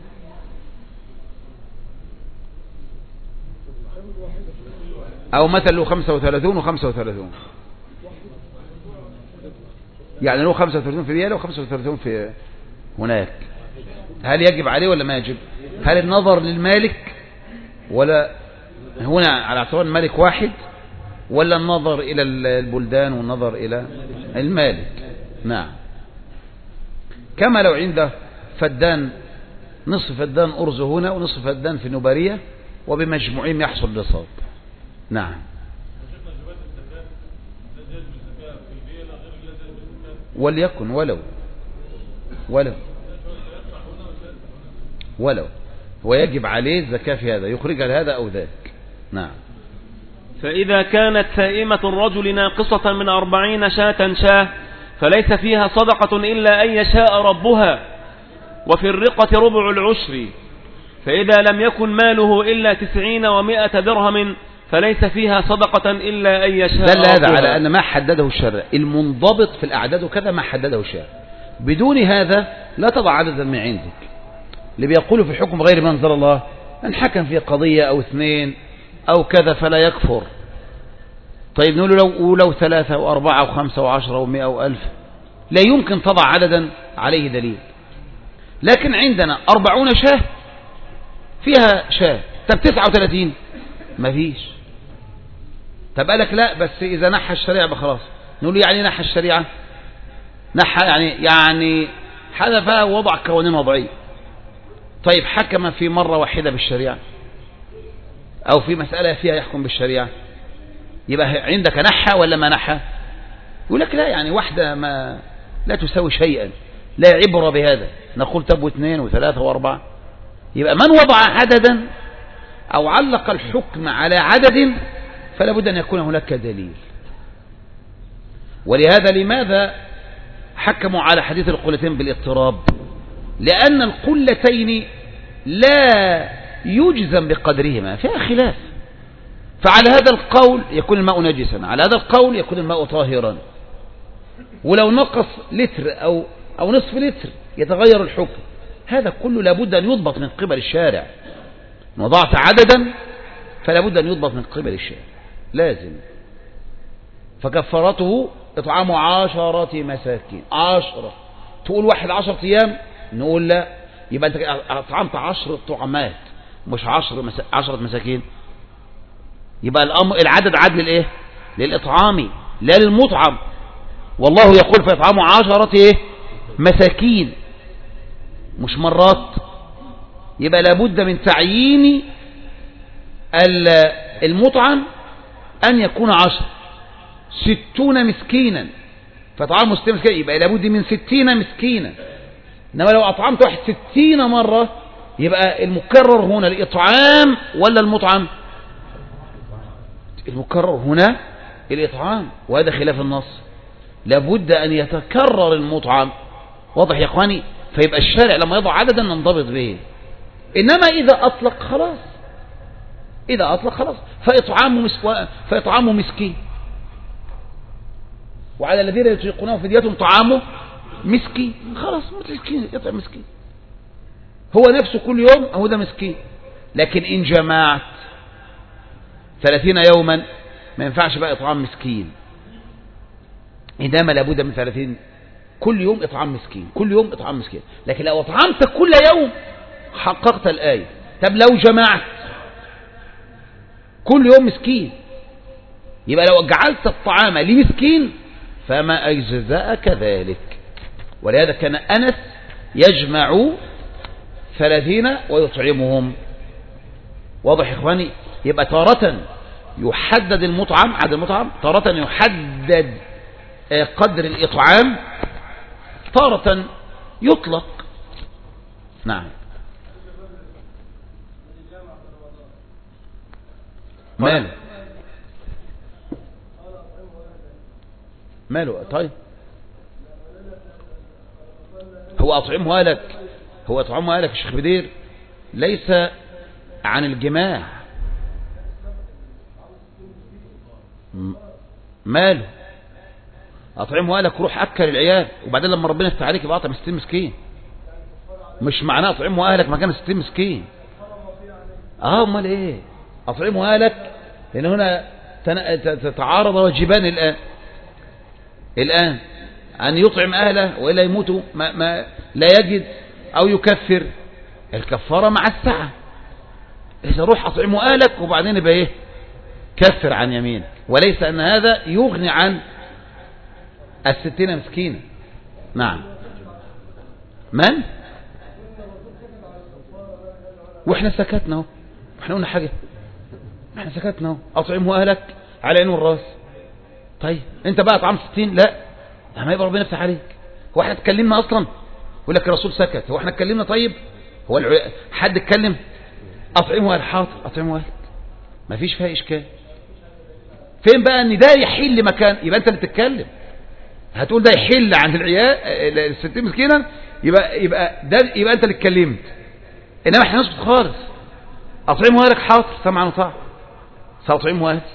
أو مثلا له 35 و35، يعني له 35 في بيلة و35 في هناك، هل يجب عليه ولا ما يجب؟ هل النظر للمالك ولا هنا على اعتبار المالك واحد، ولا النظر إلى البلدان والنظر إلى المالك؟ نعم. كما لو عنده فدان، نصف فدان أرز هنا ونصف فدان في نبارية، وبمجموعهم يحصل نصاب. نعم. وليكن ولو هو يجب عليه الزكاة في هذا، يخرج هذا أو ذاك. نعم. فإذا كانت سائمة الرجل ناقصة من 40 شاة فليس فيها صدقة إلا أن يشاء ربها، وفي الرقة ربع العشر. فإذا لم يكن ماله إلا 90 و100 درهم فليس فيها صدقة إلا أن يشاء دل هذا ربها. على أن ما حدده الشرع المنضبط في الأعداد وكذا ما حدده الشرع. بدون هذا لا تضع عددا من عندك. اللي بيقولوا في الحكم غير ما أنزل الله، أن حكم في قضية أو 2 أو كذا فلا يكفر. طيب نقول لو 3 و4 و5 و10 و100 و1000، لا يمكن تضع عددا عليه دليل. لكن عندنا 40 شاة فيها شاة، طب 39 ما فيش. طب قالك لا بس إذا نحى الشريعة بخلاص. نقول يعني نحى الشريعة، نحى يعني حذفها ووضع قوانين وضعية. طيب حكم في مرة واحدة بالشريعة أو في مسألة فيها يحكم بالشريعة، يبقى عندك نحى ولا ما نحى؟ يقول لك لا، يعني واحدة ما لا تساوي شيئا، لا عبرة بهذا. نقول طب 2 و3 و4. يبقى من وضع عددا أو علق الحكم على عدد فلا بد أن يكون هناك دليل. ولهذا لماذا حكموا على حديث القلتين بالاضطراب؟ لأن القلتين لا يجزم بقدرهما، فيها خلاف. فعلى هذا القول يكون الماء نجسا، على هذا القول يكون الماء طاهرا. ولو نقص لتر أو نصف لتر يتغير الحكم. هذا كله لابد أن يضبط من قبل الشارع. وضعت عددا فلا بد أن يضبط من قبل الشارع، لازم. فكفرته إطعام 10 مساكين. 10 تقول واحد 10 أيام، نقول لا، يبقى أنت أطعمت 10 طعامات مش 10 مساكين. يبقى العدد عدل الإيه؟ للإطعام لا للمطعم. والله يقول فيطعم 10 مساكين مش مرات. يبقى لابد من تعيين المطعم أن يكون 10 60 مسكينا، فطعام 60 مسكين يبقى لابد من 60 مسكينا. إنما لو أطعمت واحد 60 مرة يبقى المكرر هنا الإطعام ولا المطعم؟ المكرر هنا الإطعام، وهذا خلاف النص. لابد أن يتكرر المطعم. واضح يا إخواني؟ فيبقى الشارع لما يضع عددا ننضبط به. إنما إذا أطلق خلاص، إذا أطلق خلاص فإطعامه مسكين، وعلى الذين يطيقونه فدية طعامه مسكين. خلاص مسكين يطعم مسكين، هو نفسه كل يوم هو ده مسكين. لكن إن جمعت 30 يوما ما ينفعش بقى إطعام مسكين، إنما لابد من 30 كل يوم إطعام مسكين، كل يوم إطعام مسكين. لكن لو أطعمت كل يوم حققت الآية. طب لو جمعت كل يوم مسكين، يبقى لو جعلت الطعام لمسكين فما أجزاء كذلك. ولهذا كان أنس يجمع 30 ويطعمهم. واضح يا إخواني؟ يبقى تارة يحدد المطعم، عدد المطعم، تارة يحدد قدر الإطعام، تارة يطلق. نعم. ماله طيب، هو أطعمها لك، هو أطعمها لك الشيخ بدير ليس عن الجماع. ماله أطعمها لك، روح أكل العيال، وبعدين لما ربنا يفتح عليك يبقى أطعم 60 مسكين. مش معناه أطعمها أهلك مكان 60 مسكين. أمال إيه؟ أطعمها لك، لأن هنا تتعارض واجبان الآن أن يطعم أهله وإلا يموتوا ما لا يجد، أو يكفر. الكفارة مع السعة. إذا روح أطعموا أهلك وبعدين يبقى إيه؟ كفر عن يمين. وليس أن هذا يغني عن 60 مسكين. نعم. من؟ وإحنا سكتنا اهو، إحنا قلنا حاجة، إحنا سكتنا اهو. أطعموا أهلك على عين والراس. طيب أنت بقى أطعم 60؟ لا، ما يبقى ربنا يفتح عليك. هو إحنا اتكلمنا أصلا؟ يقول لك الرسول سكت، هو إحنا اتكلمنا؟ طيب هو حد اتكلم؟ أطعموا أهل، حاضر أطعموا أهلك، ما فيش فيها إشكال. فين بقى ان ده يحل مكان؟ يبقى انت اللي تتكلم، هتقول ده يحل عند العيال 60 مسكينا، يبقى انت اللي اتكلمت. انما احنا نسكت خالص. اطعموا اهلك، حاضر سمعا وطاعة، ساطعموا اهلي.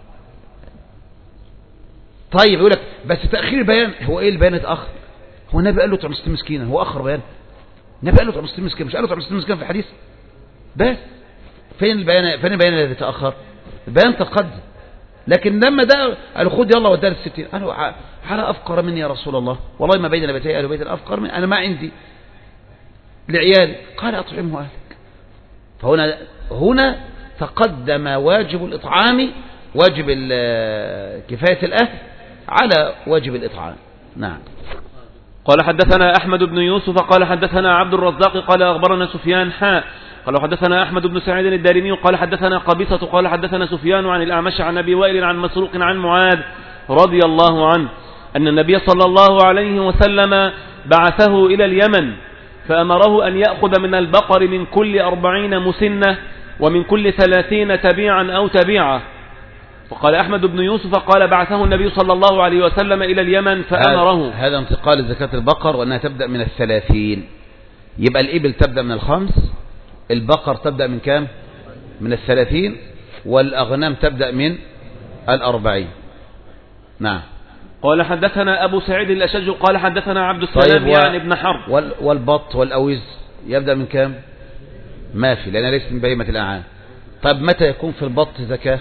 طيب يقول لك بس تاخير البيان. هو ايه البيان اتاخر؟ هو النبي قال له اطعم 60 مسكينا، هو اخر بيان؟ النبي قال له اطعم 60 مسكينا، مش قال له اطعم 60 مسكينا في الحديث بس؟ فين البيان الذي تاخر؟ البيان تقدم. لكن لما ده قالوا خد يلا ودار 60، قالوا على أفقر مني يا رسول الله، والله ما بين بيتي أهل بيت أفقر مني، أنا ما عندي لعيالي. قال أطعمه أهلك. فهنا تقدم واجب الإطعام، واجب كفاية الأهل على واجب الإطعام. نعم. قال حدثنا أحمد بن يوسف قال حدثنا عبد الرزاق قال أخبرنا سفيان قال حدثنا أحمد بن سعيد الدارمي قال حدثنا قبيصة قال حدثنا سفيان عن الأعمش عن أبي وائل عن مسروق عن معاذ رضي الله عنه أن النبي صلى الله عليه وسلم بعثه إلى اليمن فأمره أن يأخذ من البقر من كل 40 مسنة ومن كل 30 تبيعا أو تبيعة. وقال أحمد بن يوسف قال بعثه النبي صلى الله عليه وسلم إلى اليمن فأمره. هذا انتقال زكاة البقر، وأنها تبدأ من 30. يبقى الإبل تبدأ من 5، البقر تبدأ من كام؟ من 30، والأغنام تبدأ من 40. نعم. قال حدثنا أبو سعيد الأشج قال حدثنا عبد السلام يعني ابن حرب. والبط والأوز يبدأ من كام؟ ما في، لأنها ليست من بهيمة الأنعام. طب متى يكون في البط زكاة؟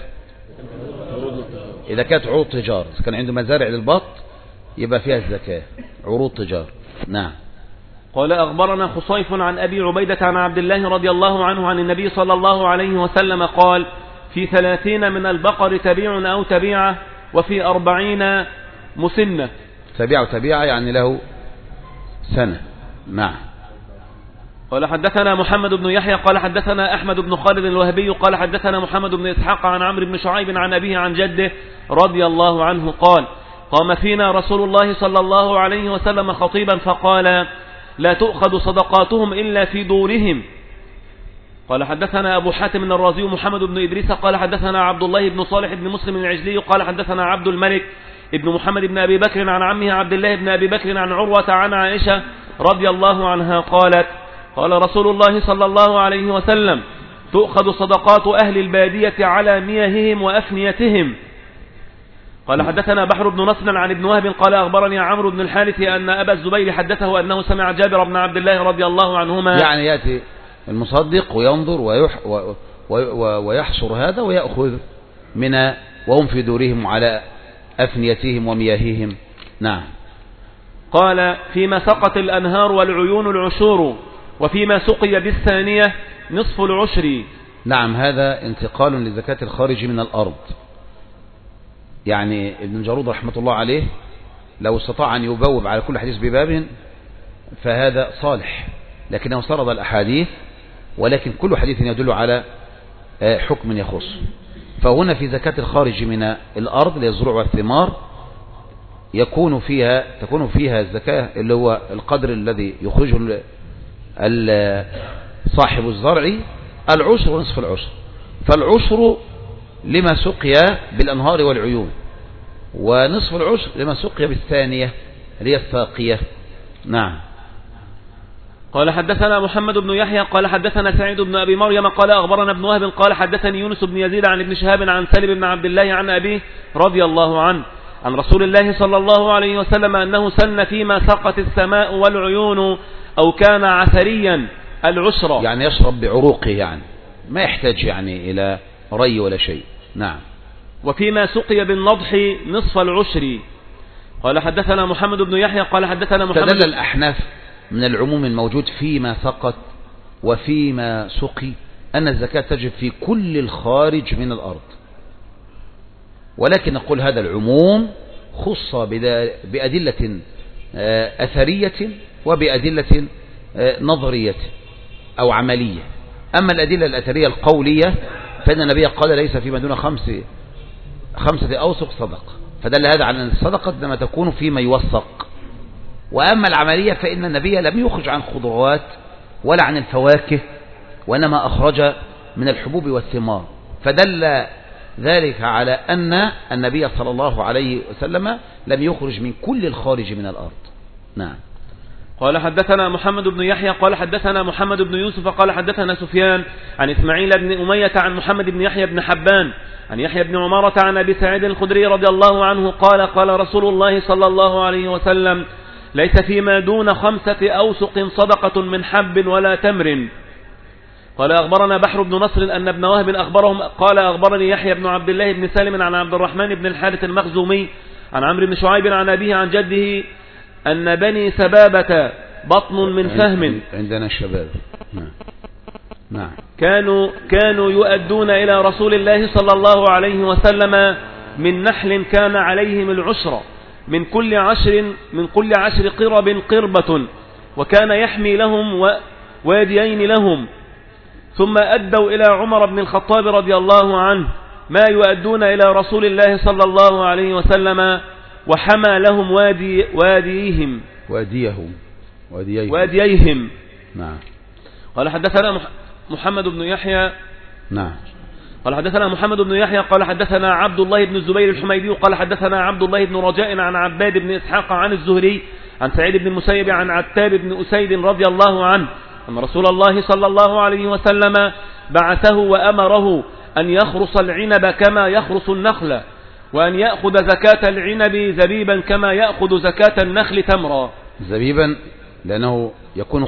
إذا كانت عروض تجار، إذا كان عنده مزارع للبط يبقى فيها الزكاة، عروض تجار. نعم. قال أخبرنا خصيف عن أبي عبيدة عن عبد الله رضي الله عنه عن النبي صلى الله عليه وسلم قال في 30 من البقر تبيع أو تبيعة وفي 40 مسنة. تبيعة يعني له سنة. نعم. قال حدثنا محمد بن يحيى قال حدثنا أحمد بن خالد الوهبي قال حدثنا محمد بن إسحاق عن عمرو بن شعيب عن أبيه عن جده رضي الله عنه قال قام فينا رسول الله صلى الله عليه وسلم خطيبا فقال لا تؤخذ صدقاتهم إلا في دورهم. قال حدثنا أبو حاتم الرازي محمد بن إدريس قال حدثنا عبد الله بن صالح بن مسلم العجلي قال حدثنا عبد الملك ابن محمد بن أبي بكر عن عمه عبد الله بن أبي بكر عن عروة عن عائشة رضي الله عنها قالت قال رسول الله صلى الله عليه وسلم تؤخذ صدقات أهل البادية على مياههم وأفنيتهم. قال حدثنا بحر بن نصر عن ابن وهب قال أخبرني عمرو بن الحارث أن أبا الزبير حدثه أنه سمع جابر بن عبد الله رضي الله عنهما. يعني يأتي المصدق وينظر ويحصر هذا ويأخذ من وهم في دورهم على أفنيتهم ومياههم. نعم. قال فيما سقط الأنهار والعيون العشور، وفيما سقي بالثانية نصف العشر. نعم، هذا انتقال لزكاة الخارج من الأرض. يعني ابن جارود رحمة الله عليه لو استطاع أن يبوب على كل حديث بباب فهذا صالح، لكنه سرد الأحاديث، ولكن كل حديث يدل على حكم يخص. فهنا في زكاة الخارج من الأرض للزروع والثمار تكون فيها الزكاة اللي هو القدر الذي يخرجه صاحب الزرع العشر ونصف العشر. فالعشر لما سقي بالأنهار والعيون، ونصف العشر لما سقي بالثانية اللي هي الساقية. نعم. قال حدثنا محمد بن يحيى قال حدثنا سعيد بن أبي مريم قال أخبرنا ابن وهب قال حدثني يونس بن يزيد عن ابن شهاب عن سالم بن عبد الله عن أبيه رضي الله عنه عن رسول الله صلى الله عليه وسلم أنه سن فيما سقت السماء والعيون أو كان عثريا العشر، يعني يشرب بعروقه، يعني ما يحتاج يعني إلى ري ولا شيء. نعم. وفيما سقي بالنضح نصف العشر. قال حدثنا محمد بن يحيى قال حدثنا محمد. استدل الأحناف من العموم الموجود فيما سقط وفيما سقي أن الزكاة تجب في كل الخارج من الأرض، ولكن نقول هذا العموم خص بأدلة أثرية وبأدلة نظرية أو عملية. أما الأدلة الأثرية القولية فإن النبي قال ليس فيما دون خمسة أوسق صدق، فدل هذا على أن الصدقة لما تكون فيما يوثق. وأما العملية فإن النبي لم يخرج عن خضروات ولا عن الفواكه، وإنما أخرج من الحبوب والثمار، فدل ذلك على أن النبي صلى الله عليه وسلم لم يخرج من كل الخارج من الأرض. نعم. قال حدثنا محمد بن يحيى قال حدثنا محمد بن يوسف قال حدثنا سفيان عن إسماعيل بن أمية عن محمد بن يحيى بن حبان عن يحيى بن عمارة عن أبي سعيد الخدري رضي الله عنه قال قال رسول الله صلى الله عليه وسلم ليس فيما دون 5 أوسق صدقة من حب ولا تمر. قال أخبرنا بحر بن نصر أن ابن وهب أخبرهم قال أخبرني يحيى بن عبد الله بن سالم عن عبد الرحمن بن الحارث المخزومي عن عمرو بن شعيب عن أبيه عن جده أن بني سبابة بطن من فهم. عندنا الشباب. نعم. كانوا يؤدون إلى رسول الله صلى الله عليه وسلم من نحل كان عليهم العشر من كل 10 قرب قربة، وكان يحمي لهم واديين لهم. ثم أدوا إلى عمر بن الخطاب رضي الله عنه ما يؤدون إلى رسول الله صلى الله عليه وسلم، وحمى لهم وادييهم. نعم. قال حدثنا محمد بن يحيى. نعم. قال حدثنا محمد بن يحيى قال حدثنا عبد الله بن الزبير الحميدي قال حدثنا عبد الله بن رجاء عن عباد بن إسحاق عن الزهري عن سعيد بن المسيب عن عتاب بن أسيد رضي الله عنه أن رسول الله صلى الله عليه وسلم بعثه وأمره أن يخرص العنب كما يخرص النخل، وأن يأخذ زكاة العنب زبيبا كما يأخذ زكاة النخل تمرا. زبيبا لأنه يكون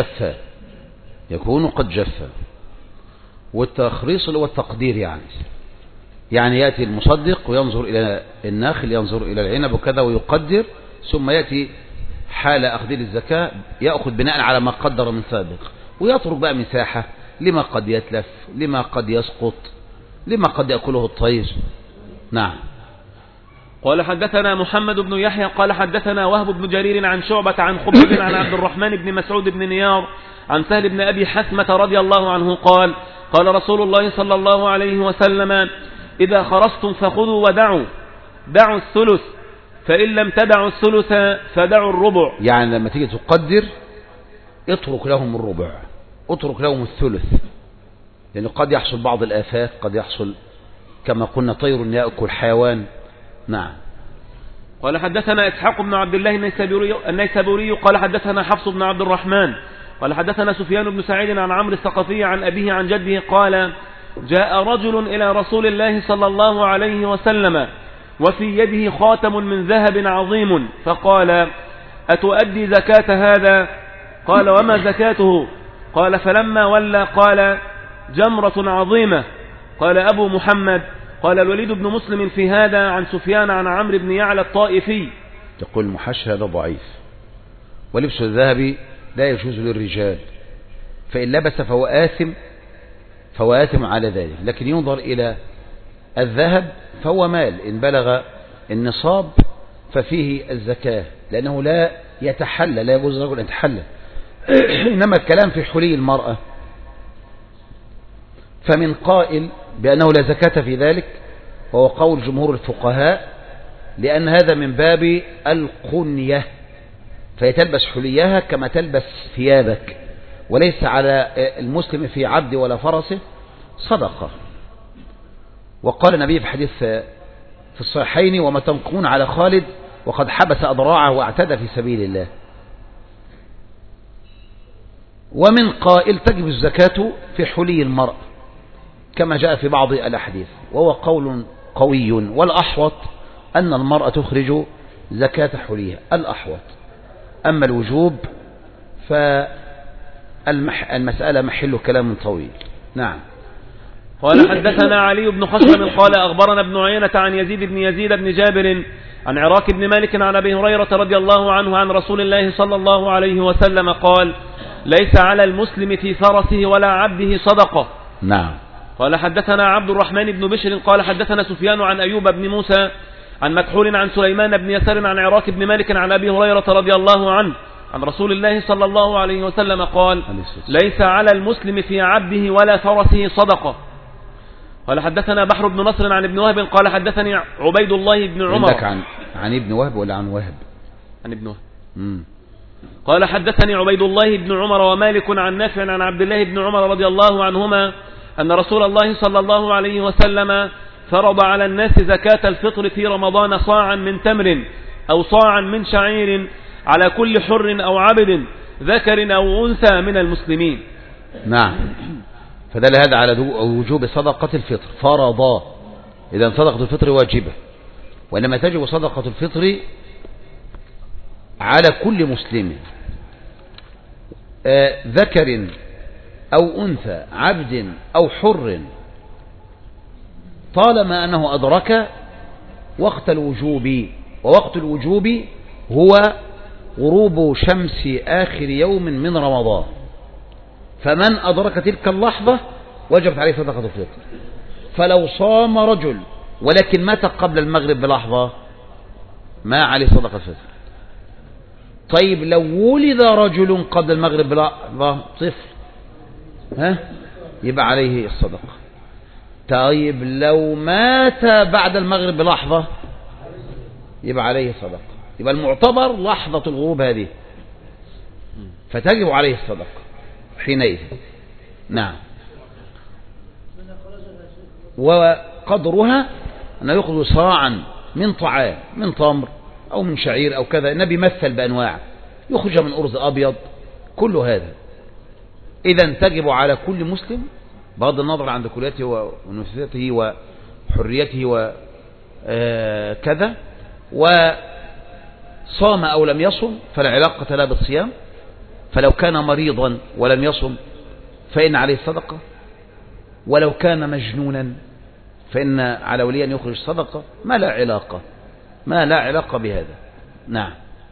قد جف، والتخريص هو التقدير، يعني يأتي المصدق وينظر إلى الناخل ينظر إلى العنب وكذا ويقدر، ثم يأتي حال أخذ الزكاة يأخذ بناء على ما قدر من سابق، ويترك بقى مساحة لما قد يتلف، لما قد يسقط، لما قد يأكله الطير. نعم. قال حدثنا محمد بن يحيى قال حدثنا وهب بن جرير عن شعبة عن خبيب عن عبد الرحمن بن مسعود بن نيار عن سهل بن أبي حثمة رضي الله عنه قال قال رسول الله صلى الله عليه وسلم إذا خرجتم فخذوا دعوا الثلث، فإن لم تدعوا الثلث فدعوا الربع. يعني لما تيجي تقدر اترك لهم الربع، اترك لهم الثلث، لأنه قد يحصل بعض الآفات، قد يحصل كما قلنا طير يأكل حيوان. نعم. قال حدثنا إسحاق بن عبد الله النيسابوري قال حدثنا حفص بن عبد الرحمن قال حدثنا سفيان بن سعيد عن عمرو الثقفي عن أبيه عن جده قال جاء رجل إلى رسول الله صلى الله عليه وسلم وفي يده خاتم من ذهب عظيم، فقال أتؤدي زكاة هذا؟ قال وما زكاته؟ قال فلما ولى قال جمرة عظيمة. قال أبو محمد قال الوليد بن مسلم في هذا عن سفيان عن عمرو بن يعلى الطائفي. يقول المحشي هذا ضعيف، ولبس الذهب لا يجوز للرجال، فإن لبس فهو آثم على ذلك، لكن ينظر إلى الذهب فهو مال، إن بلغ النصاب ففيه الزكاة، لأنه لا يتحلى، لا يجوز الرجل أن يتحلى. إنما الكلام في حلي المرأة، فمن قائل بأنه لا زكاة في ذلك، وهو قول جمهور الفقهاء، لأن هذا من باب القنية، فهي تلبس حليها كما تلبس ثيابك، وليس على المسلم في عبد ولا فرسه صدقة. وقال النبي في حديث في الصحيحين: وما تنقمون على خالد وقد حبس أضراعه واعتدى في سبيل الله. ومن قائل تجب الزكاة في حلي المرء كما جاء في بعض الأحاديث، وهو قول قوي، والأحوط أن المرأة تخرج زكاة حليها، الأحوط. أما الوجوب فالمسألة محل كلام طويل. نعم. قال حدثنا علي بن خشرم قال أخبرنا ابن عيينة عن يزيد بن جابر عن عراك بن مالك عن أبي هريرة رضي الله عنه عن رسول الله صلى الله عليه وسلم قال: ليس على المسلم في فرسه ولا عبده صدقة. نعم. قال حدثنا عبد الرحمن بن بشر قال حدثنا سفيان عن أيوب بن موسى عن مكحول عن سليمان بن يسار عن عراك بن مالك عن أبي هريرة رضي الله عنه عن رسول الله صلى الله عليه وسلم قال: ليس على المسلم في عبده ولا فرسه صدقة. قال حدثنا بحر بن نصر عن ابن وهب قال حدثني عبيد الله بن عمر. عندك عن ابن وهب ولا عن وهب؟ عن ابن وهب. قال حدثني عبيد الله بن عمر ومالك عن نافع عن عبد الله بن عمر رضي الله عنهما أن رسول الله صلى الله عليه وسلم فرض على الناس زكاة الفطر في رمضان صاعا من تمر أو صاعا من شعير على كل حر أو عبد ذكر أو أنثى من المسلمين. نعم. فدل هذا على وجوب صدقة الفطر، فرضا. إذا صدقة الفطر واجبة، وإنما تجب صدقة الفطر على كل مسلم، ذكر أو أنثى، عبد أو حر، طالما أنه أدرك وقت الوجوب، ووقت الوجوب هو غروب شمس آخر يوم من رمضان، فمن أدرك تلك اللحظة وجبت عليه صدقة الفطر. فلو صام رجل ولكن مات قبل المغرب بلحظة ما عليه صدقة الفطر. طيب لو ولد رجل قبل المغرب بلحظة، طفل، يبقى عليه الصدقة. طيب لو مات بعد المغرب بلحظة يبقى عليه صدقة. يبقى المعتبر لحظة الغروب هذه، فتجب عليه الصدقة حينئذ. نعم. وقدرها أن يأخذ صاعا من طعام، من تمر أو من شعير أو كذا. النبي مثل بأنواع، يخرج من أرز أبيض، كل هذا. إذا تجب على كل مسلم بغض النظر عن ذكوريته ونسيته وحريته وكذا، وصام أو لم يصم فلا علاقة لا بالصيام. فلو كان مريضا ولم يصم فإن عليه صدقة، ولو كان مجنونا فإن على ولي أن يخرج صدقة، ما لا علاقة بهذا. نعم.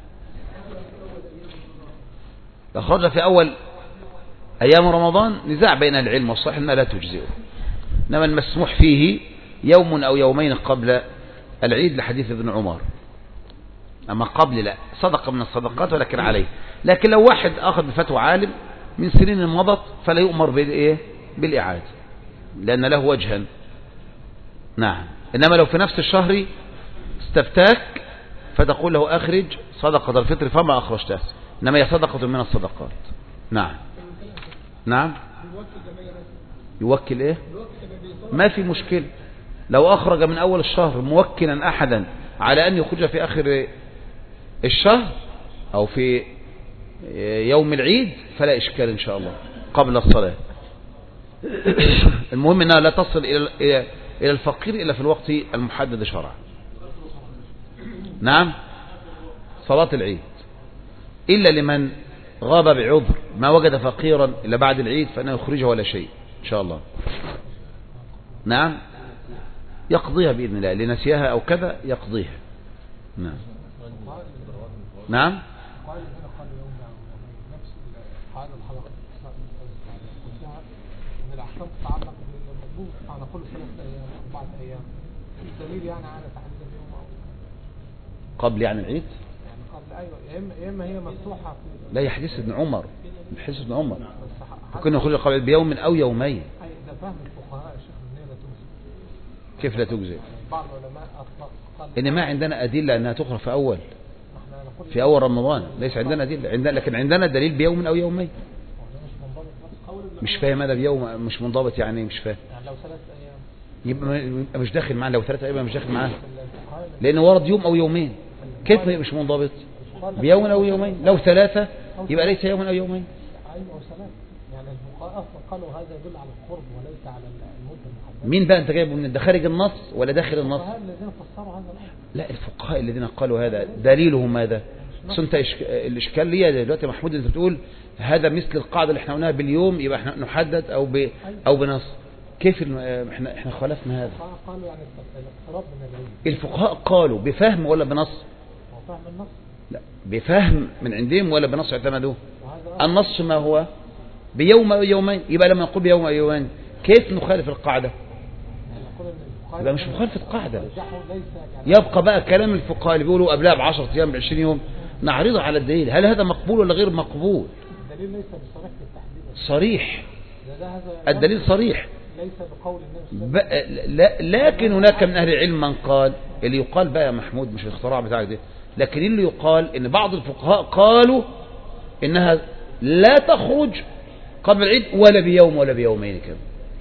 أخرج في أول أيام رمضان نزاع بين العلم والصحيح أنها لا تجزئه، إنما المسموح فيه يوم أو يومين قبل العيد لحديث ابن عمر. أما قبل لا، صدقة من الصدقات ولكن عليه. لكن لو واحد أخذ بفتوى عالم من سنين مضت فلا يؤمر بالإعادة، لأن له وجها. نعم. إنما لو في نفس الشهر استفتاك فتقول له أخرج صدقة الفطر فما أخرجتها، إنما هي صدقة من الصدقات. نعم. نعم. يوكل إيه؟ ما في مشكلة. لو أخرج من أول الشهر موكلا أحدا على أن يخرج في آخر الشهر أو في يوم العيد فلا إشكال إن شاء الله قبل الصلاة. المهم أنها لا تصل إلى الفقير إلا في الوقت المحدد شرعا. نعم. صلاة العيد إلا لمن غاب بعذر، ما وجد فقيرا إلا بعد العيد فإنه يخرجه ولا شيء إن شاء الله. نعم. يقضيها بإذن الله، لنسيها أو كذا يقضيها. نعم نعم. قال هنا قال يوم نفس هذا الحلقة قلتها ان الاحكام تتعلق بالمطلوب نقول 3 ايام 4 ايام، الدليل يعني على تحديد اليوم قبل يعني العيد، يعني قبل ايوه يا اما هي مفتوحه لا يحدث ابن عمر، يحدث ابن عمر ممكن يخرج قبل بيوم او يومين. اي ده فهم الفقهاء الشيخ ان هي لا تجزئ. كيف لا تجزئ؟ بعض العلماء اطلق ان ما عندنا ادله انها تخرج في اول رمضان، ليس عندنا ادله، لكن عندنا دليل بيوم او يومين. مش فاهم هذا بيوم مش منضبط يعني مش فاهم. يعني لو 3 ايام يبقى مش داخل معاه، لو 3 ايام مش داخل معاه، لان ورد يوم او يومين. كيف مش منضبط؟ بيوم او يومين، لو 3 يبقى ليس يوم او يومين. ايوه 3 يعني الفقهاء اصلا قالوا هذا يدل على القرب وليس على المده المحدده. مين بقى انت جايبه من ده خارج النص ولا داخل النص؟ الفقهاء الذين فسروا هذا الامر. لا الفقهاء الذين قالوا هذا دليلهم ماذا؟ انت الاشكال ليه دلوقتي محمود انت بتقول هذا مثل القاعده اللي احنا قلناها باليوم، يبقى احنا نحدد او بنص. كيف احنا خالفنا هذا؟ قالوا يعني الاقتراب من العيد. الفقهاء قالوا بفهم ولا بنص؟ هو فهم النص. لا بفهم من عندهم ولا بنص اعتمدوه؟ النص ما هو بيوم او يومين، يبقى لما نقول بيوم او يومين كيف نخالف القاعده؟ يبقى مش مخالفه القاعده. يبقى بقى كلام الفقهاء اللي بيقولوا قبلها ب10 ايام ب20 يوم نعرضه على الدليل، هل هذا مقبول ولا غير مقبول؟ الدليل ليس بصريح في التحديد. صريح. الدليل صريح. ليس بقول النبي. لكن هناك من اهل العلم من قال، اللي يقال بقى يا محمود مش الاختراع بتاعك ده، لكن اللي يقال ان بعض الفقهاء قالوا انها لا تخرج قبل العيد ولا بيوم ولا بيومين كده.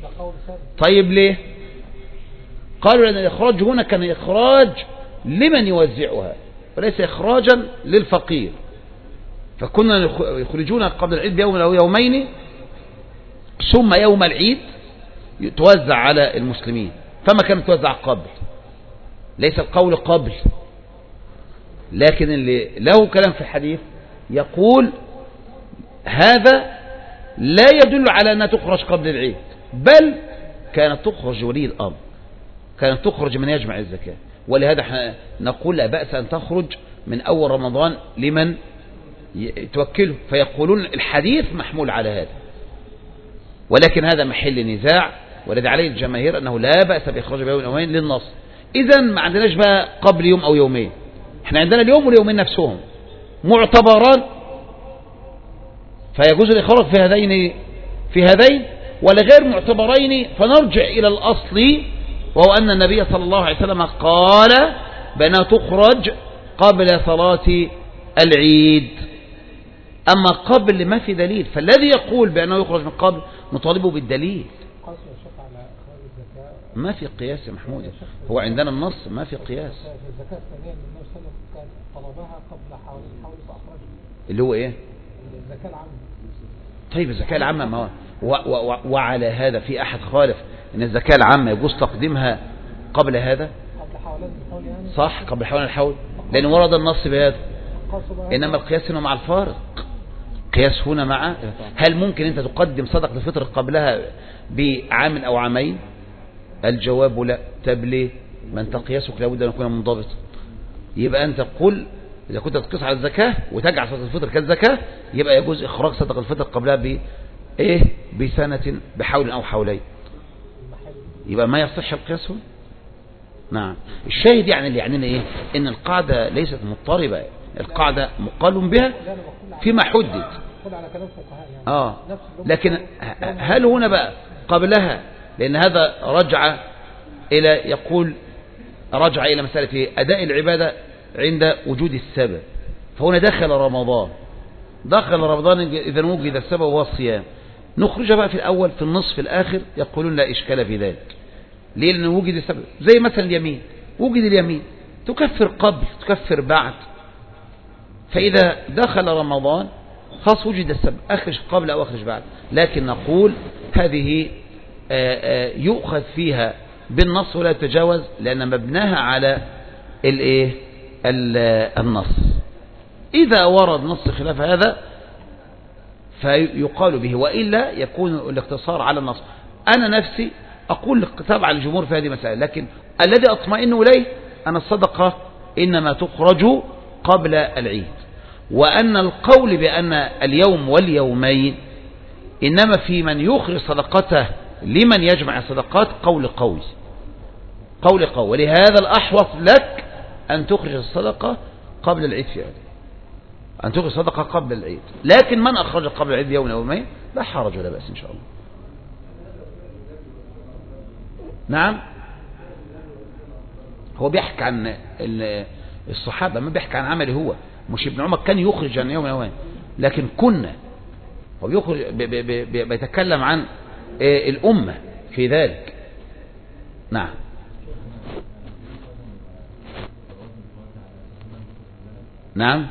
طيب ليه؟ قالوا لأن الإخراج هنا كان إخراج لمن يوزعها وليس إخراجا للفقير، فكنا يخرجون قبل العيد بيوم أو يومين ثم يوم العيد توزع على المسلمين، فما كانت توزع قبل، ليس القول قبل. لكن اللي له كلام في الحديث يقول هذا لا يدل على أنها تخرج قبل العيد، بل كانت تخرج ولي الأمر، كانت تخرج من يجمع الزكاة، ولهذا نقول لا بأس أن تخرج من أول رمضان لمن توكله، فيقولون الحديث محمول على هذا، ولكن هذا محل نزاع، والذي عليه الجماهير أنه لا بأس بإخراج بيوم يومين للنص. إذا ما عندناش بقى قبل يوم أو يومين، احنا عندنا اليوم واليومين نفسهم معتبران، فيجوز الإخراج في هذين ولغير معتبرين، فنرجع إلى الأصل وهو أن النبي صلى الله عليه وسلم قال بأنها تخرج قبل صلاة العيد. أما قبل ما في دليل، فالذي يقول بأنه يخرج من قبل نطالبه بالدليل. ما في قياس يا محمود، هو عندنا النص ما في قياس. الزكاة الثانية من النبي صلى الله عليه وسلم كان طلبها قبل حوالي فأخرجها، اللي هو إيه؟ الزكاة العامة. طيب الزكاة العامة ما وعلى هذا في أحد خالف إن الزكاة العامة يجوز تقديمها قبل هذا؟ قبل حوالين الحول يعني؟ صح، قبل حوالين الحول، لأن ورد النص بهذا. إنما القياس هنا مع الفارق، قياس هنا مع هل ممكن أنت تقدم صدقة الفطر قبلها بعام أو عامين؟ الجواب لا. طب ليه؟ ما أنت قياسك لابد أن يكون منضبط. يبقى أنت تقول إذا كنت تقيس على الزكاة وتجعل صدقة الفطر كالزكاة يبقى يجوز إخراج صدقة الفطر قبلها بسنة بحول أو حولين، يبقى ما يصح القياس هنا. نعم. الشاهد يعني اللي يعنينا إيه؟ إن القاعدة ليست مضطربة، القاعدة مقال بها فيما حدد. لكن هل هنا بقى قبلها، لأن هذا رجع إلى مسألة أداء العبادة عند وجود السبب، فهنا دخل رمضان إذا وجد السبب وهو الصيام، نخرج بقى في الأول في النصف في الآخر، يقولون لا إشكال في ذلك. ليه؟ لأنه وجد السبب، زي مثلا اليمين، وجد اليمين تكفر قبل تكفر بعد، فإذا دخل رمضان خاص وجد السبب، أخرج قبل أو أخرج بعد. لكن نقول هذه يؤخذ فيها بالنص ولا تجاوز، لأن مبناها على النص. إذا ورد نص خلاف هذا فيقال به، وإلا يكون الاقتصار على النص. أنا نفسي أقول تابع الجمهور في هذه المسألة، لكن الذي أطمئن إليه أن الصدقة إنما تخرج قبل العيد، وأن القول بأن اليوم واليومين إنما في من يخرج صدقته لمن يجمع الصدقات قول قوي، ولهذا الأحوط لك أن تخرج الصدقة قبل العيد فعلا، أن تخرج صدقة قبل العيد. لكن من أخرج قبل العيد يوم أو يومين لا حرج ولا بأس إن شاء الله. نعم، هو بيحكي عن الصحابة، ما بيحكي عن عمله هو. مش ابن عمر كان يخرج عن يوم يومين، لكن كنا هو بيخرج بيتكلم عن الأمة في ذلك. نعم. نعم،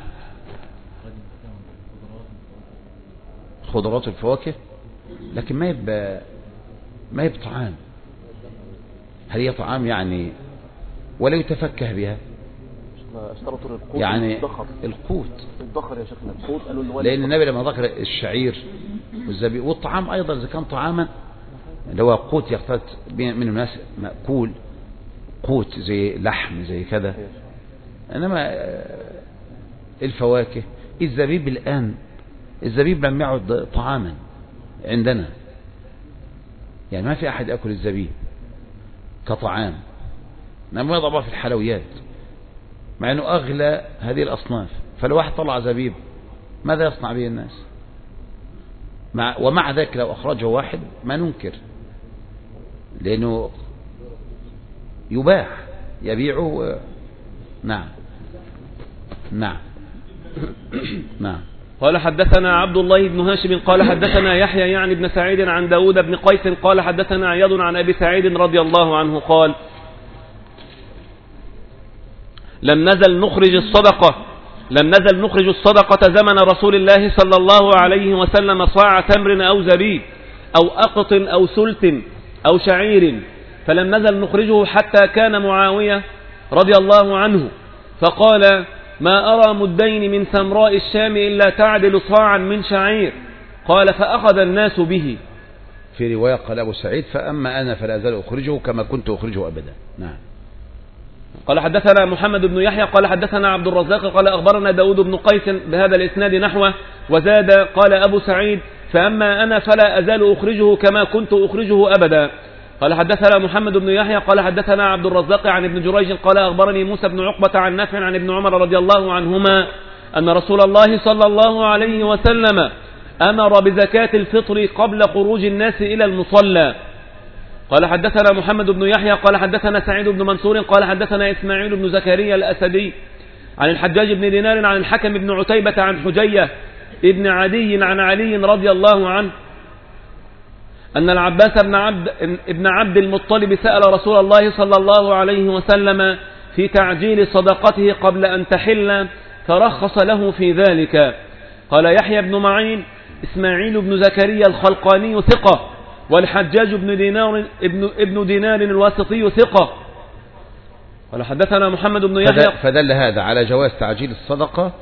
خضروات الفواكه، لكن ما يبقى طعام. هل هي طعام يعني ولا يتفكه بها؟ اشترطوا القوت يعني الضخر. الضخر يا شيخنا، القوت قالوا له، لأن النبي لما ذكر الشعير والزبيب والطعام أيضا إذا كان طعاما اللي هو قوت يختلط من الناس مأكول، قوت زي لحم زي كذا. إنما الفواكه، الزبيب الآن الزبيب لم يعد طعاما عندنا، يعني ما في أحد يأكل الزبيب كطعام، إنما يضع في الحلويات مع أنه أغلى هذه الأصناف. فلو واحد طلع زبيب ماذا يصنع به الناس؟ ومع ذلك لو أخرجه واحد ما ننكر، لأنه يباح يبيعه. نعم. نعم. نعم. قال حدثنا عبد الله بن هاشم قال حدثنا يحيى يعني بن سعيد عن داود بن قيس قال حدثنا عياض عن أبي سعيد رضي الله عنه قال لم نزل نخرج الصدقة زمن رسول الله صلى الله عليه وسلم صاع تمر أو زبيب أو أقط أو سلت أو شعير، فلم نزل نخرجه حتى كان معاوية رضي الله عنه فقال ما أرى مدين من سمراء الشام إلا تعدل صاعا من شعير، قال فأخذ الناس به. في رواية قال أبو سعيد فأما أنا فلا أزال أخرجه كما كنت أخرجه أبدا. نعم. قال حدثنا محمد بن يحيى قال حدثنا عبد الرزاق قال أخبرنا داود بن قيس بهذا الإسناد نحوه، وزاد قال أبو سعيد فأما أنا فلا أزال أخرجه كما كنت أخرجه أبدا. قال حدثنا محمد بن يحيى قال حدثنا عبد الرزاق عن ابن جريج قال أخبرني موسى بن عقبة عن نافع عن ابن عمر رضي الله عنهما أن رسول الله صلى الله عليه وسلم أمر بزكاة الفطر قبل خروج الناس إلى المصلى. قال حدثنا محمد بن يحيى قال حدثنا سعيد بن منصور قال حدثنا إسماعيل بن زكريا الأسدي عن الحجاج بن دينار عن الحكم بن عتيبة عن حجية ابن عدي عن علي رضي الله عنه أن العباس بن عبد المطلب سأل رسول الله صلى الله عليه وسلم في تعجيل صدقته قبل أن تحل فرخص له في ذلك. قال يحيى بن معين إسماعيل بن زكريا الخلقاني ثقة، والحجاج ابن دينار الواسطي ثقة. قال حدثنا محمد بن يحيى. فدل هذا على جواز تعجيل الصدقة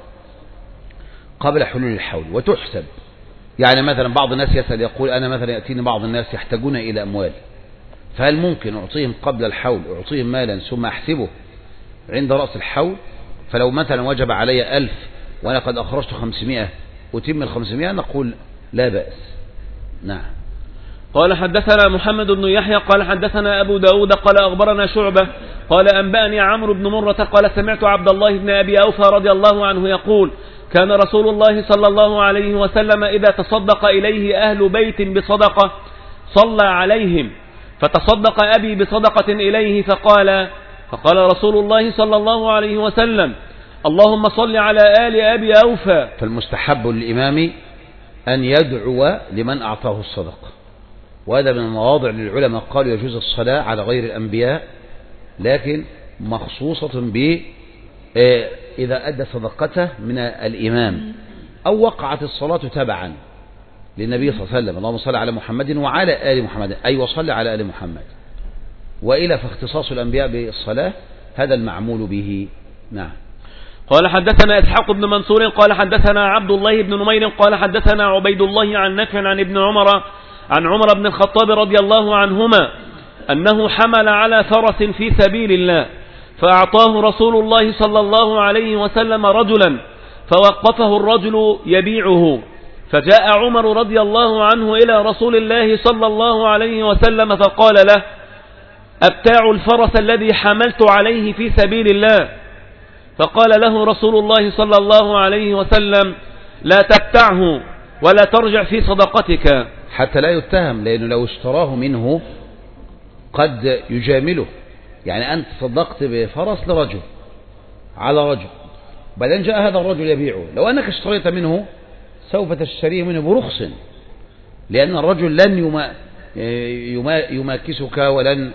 قبل حلول الحول وتحسب. يعني مثلا بعض الناس يسأل يقول أنا مثلا يأتيني بعض الناس يحتاجون إلى أموال، فهل ممكن أعطيهم قبل الحول، أعطيهم مالا ثم أحسبه عند رأس الحول؟ فلو مثلا وجب علي 1000 وأنا قد أخرجت 500 أتم 500، نقول لا بأس. نعم. قال حدثنا محمد بن يحيى قال حدثنا أبو داود قال أخبرنا شعبة قال أنبأني عمرو بن مرة قال سمعت عبد الله بن أبي أوفى رضي الله عنه يقول كان رسول الله صلى الله عليه وسلم إذا تصدق إليه أهل بيت بصدقة صلى عليهم، فتصدق أبي بصدقة إليه فقال رسول الله صلى الله عليه وسلم اللهم صل على آل أبي أوفى. فالمستحب للإمام أن يدعو لمن أعطاه الصدقة، وهذا من المواضع للعلماء قالوا يجوز الصلاة على غير الأنبياء، لكن مخصوصة إذا أدى صدقته من الإمام أو وقعت الصلاة تبعا للنبي صلى الله عليه وسلم اللهم صل على محمد وعلى آل محمد، أي وصل على آل محمد، وإلى فاختصاص الأنبياء بالصلاة هذا المعمول به. نعم. قال حدثنا إسحاق بن منصور قال حدثنا عبد الله بن نمير قال حدثنا عبيد الله عن نافع عن ابن عمر عن عمر بن الخطاب رضي الله عنهما أنه حمل على فرس في سبيل الله، فأعطاه رسول الله صلى الله عليه وسلم رجلا، فوقفه الرجل يبيعه، فجاء عمر رضي الله عنه إلى رسول الله صلى الله عليه وسلم فقال له: أبتاع الفرس الذي حملت عليه في سبيل الله؟ فقال له رسول الله صلى الله عليه وسلم: لا تبتعه ولا ترجع في صدقتك، حتى لا يتهم، لأنه لو اشتراه منه قد يجامله. يعني أنت صدقت بفرس لرجل على رجل، بعدين جاء هذا الرجل يبيعه، لو أنك اشتريت منه سوف تشتريه منه برخص، لأن الرجل لن يماكسك ولن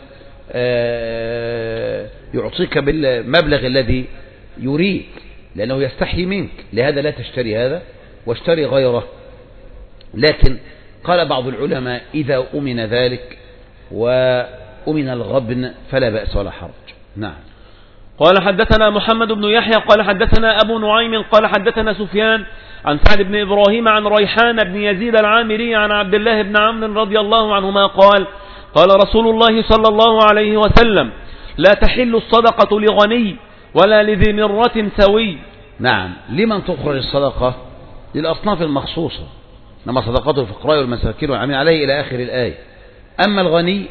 يعطيك بالمبلغ الذي يريد، لأنه يستحي منك. لهذا لا تشتري هذا واشتري غيره. لكن قال بعض العلماء: إذا أمن ذلك وأمن الغبن فلا بأس ولا حرج. نعم. قال حدثنا محمد بن يحيى قال حدثنا أبو نعيم قال حدثنا سفيان عن سعد بن إبراهيم عن ريحان بن يزيد العامري عن عبد الله بن عمرو رضي الله عنهما قال: قال رسول الله صلى الله عليه وسلم: لا تحل الصدقة لغني ولا لذي مرة سوي. نعم. لمن تخرج الصدقة؟ للأصناف المخصوصة، إنما صدقته الفقراء والمساكين والعاملين عليه إلى آخر الآية. أما الغني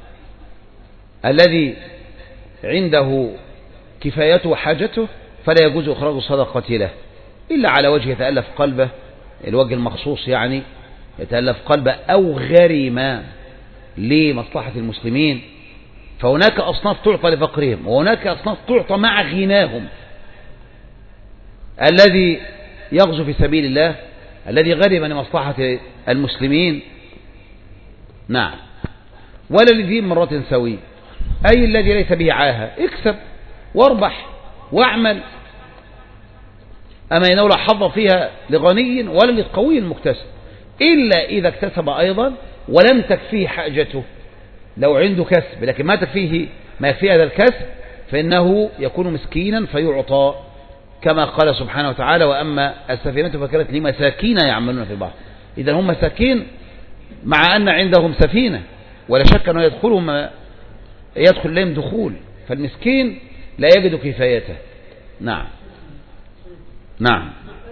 الذي عنده كفايته وحاجته فلا يجوز إخراج الصدقة له إلا على وجه يتألف قلبه، الوجه المخصوص يعني يتألف قلبه، أو غريمة لمصلحة المسلمين. فهناك أصناف تعطى لفقرهم، وهناك أصناف تعطى مع غناهم. الذي يغزو في سبيل الله، الذي غرم لمصلحة المسلمين. نعم. ولا لذي مرة سوي، أي الذي ليس به عاهة، اكسب واربح واعمل. أما إنه لا حظ فيها لغني ولا للقوي المكتسب، إلا إذا اكتسب أيضا ولم تكفيه حاجته. لو عنده كسب لكن ما تكفيه ما يكفيه هذا الكسب فإنه يكون مسكينا فيعطى، كما قال سبحانه وتعالى: وأما السفينة فكانت لمساكين يعملون في البحر. إذا هم مساكين مع أن عندهم سفينة، ولا شك أنه يدخل لهم دخول، فالمسكين لا يجد كفايته. نعم. نعم.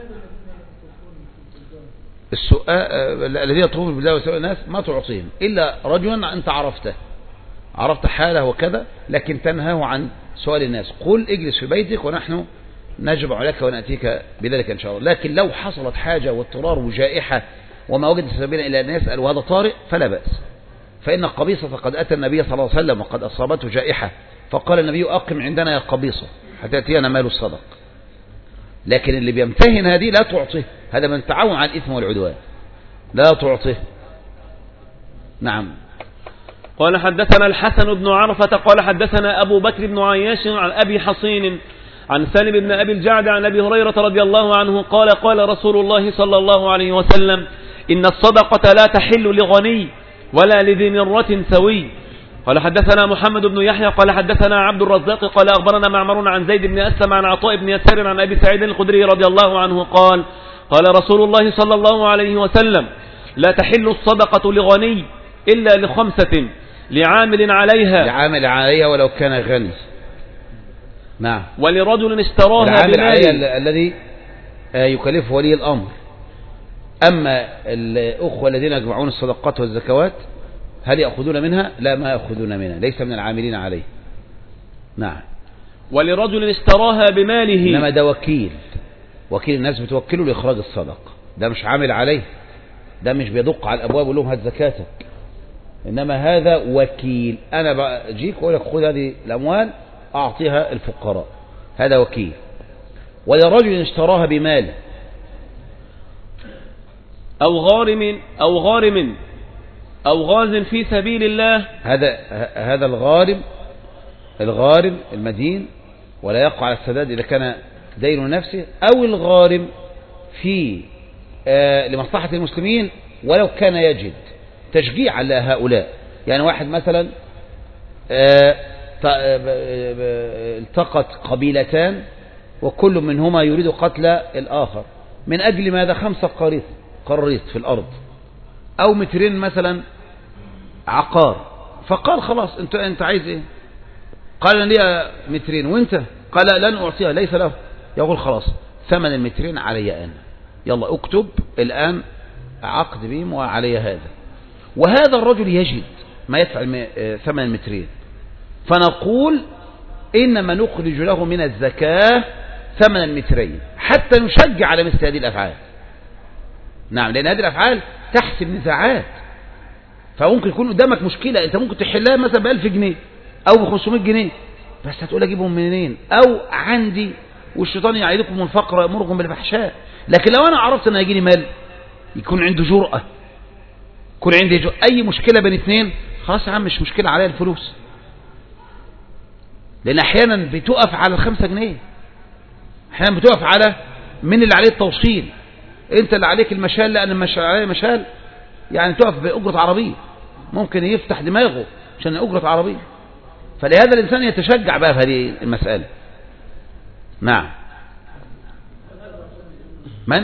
السؤال الذين يطلبون بالله وسؤال الناس ما تعطيهم إلا رجلا أنت عرفت حاله وكذا، لكن تنهاه عن سؤال الناس. قل اجلس في بيتك ونحن نجب عليك ونأتيك بذلك إن شاء الله. لكن لو حصلت حاجة واضطرار وجائحة وما وجد سبيلا إلى أن يسأل وهذا طارئ فلا بأس. فإن قبيصة قد أتى النبي صلى الله عليه وسلم وقد أصابته جائحة، فقال النبي: أقم عندنا يا قبيصة حتى يأتينا مال الصدق. لكن اللي بيمتهن هذه لا تعطيه، هذا من تعاون على الإثم والعدوان، لا تعطيه. نعم. قال حدثنا الحسن بن عرفة قال حدثنا أبو بكر بن عياش عن أبي حصين عن سالم بن أبي الجعد عن أبي هريرة رضي الله عنه قال: قال رسول الله صلى الله عليه وسلم: إن الصدقة لا تحل لغني ولا لذي مرة سوي. قال حدثنا محمد بن يحيى قال حدثنا عبد الرزاق قال أخبرنا معمر عن زيد بن أسلم عن عطاء بن يسار عن أبي سعيد الخدري رضي الله عنه قال: قال رسول الله صلى الله عليه وسلم: لا تحل الصدقة لغني إلا لخمسة: لعامل عليها ولو كان غني. نعم. ولرجل اشتراها بمال الذي يكلفه ولي الأمر. أما الأخوة الذين يجمعون الصدقات والزكوات هل يأخذون منها؟ لا، ما يأخذون منها، ليس من العاملين عليه. نعم. ولرجل اشتراها بماله، إنما ده وكيل الناس بتوكله لإخراج الصدق، ده مش عامل عليه، ده مش بيدق على الأبواب ويقول لهم هات زكاتك، إنما هذا وكيل. أنا بجيك وأقول لك خذ هذه الأموال أعطيها الفقراء، هذا وكيل. ولرجل اشتراها بماله أو غارم أو غاز في سبيل الله، هذا الغارم المدين ولا يقع على السداد إذا كان دين نفسه، أو الغارم في لمصلحة المسلمين ولو كان يجد تشجيعا لهؤلاء. يعني واحد مثلا التقت قبيلتان وكل منهما يريد قتل الآخر، من أجل ماذا؟ 5 قراريط في الأرض، أو مترين مثلا عقار، فقال خلاص انت عايز ايه؟ قال انا ليا مترين، وانت؟ قال لن اعطيها، ليس له. يقول خلاص ثمن المترين علي انا، يلا اكتب الان عقد بهم وعلي هذا. وهذا الرجل يجد ما يدفع ثمن المترين، فنقول إنما نخرج له من الزكاة ثمن المترين حتى نشجع على مثل هذه الأفعال. نعم، لأن هذه الأفعال تحسب نزاعات، فممكن يكون قدامك مشكلة أنت ممكن تحلها مثلا ب1000 جنيه أو ب500 جنيه، بس هتقول أجيبهم منين؟ أو عندي والشيطان يعيدكم الفقر يأمركم بالفحشاء. لكن لو أنا عرفت أن هيجيني مال، يكون عنده جرأة، يكون عندي أي مشكلة بين اثنين، خلاص يا عم مش مشكلة عليها الفلوس. لأن أحيانا بتقف على 5 جنيه، أحيانا بتقف على من اللي عليه التوصيل، أنت اللي عليك المشال، لأن مش عليه مشال، يعني تقف بأجرة عربية، ممكن يفتح دماغه عشان أجرة عربية. فلهذا الإنسان يتشجع بقى في هذه المسألة. نعم. من؟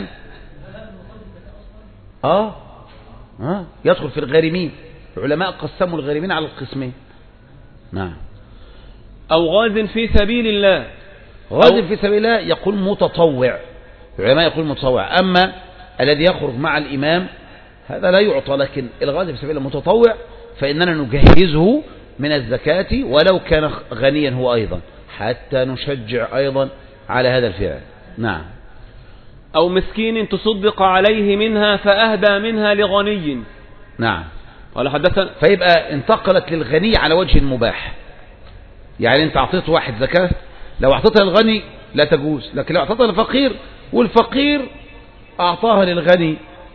يدخل في الغارمين. العلماء قسموا الغارمين على القسمين. نعم. أو غاز في سبيل الله. غاز في سبيل الله يقول متطوع، العلماء يقول متطوع. أما الذي يخرج مع الإمام هذا لا يعطى، لكن الغاز في سبيل الله متطوع، فإننا نجهزه من الزكاة ولو كان غنيا هو أيضا، حتى نشجع أيضا على هذا الفعل. نعم. أو مسكين تصدق عليه منها فأهدى منها لغني. نعم. قال حدثنا. فيبقى انتقلت للغني على وجه المباح، يعني انت اعطيت واحد زكاة، لو اعطيتها للغني لا تجوز، لكن لو اعطيتها للفقير والفقير اعطاها للغني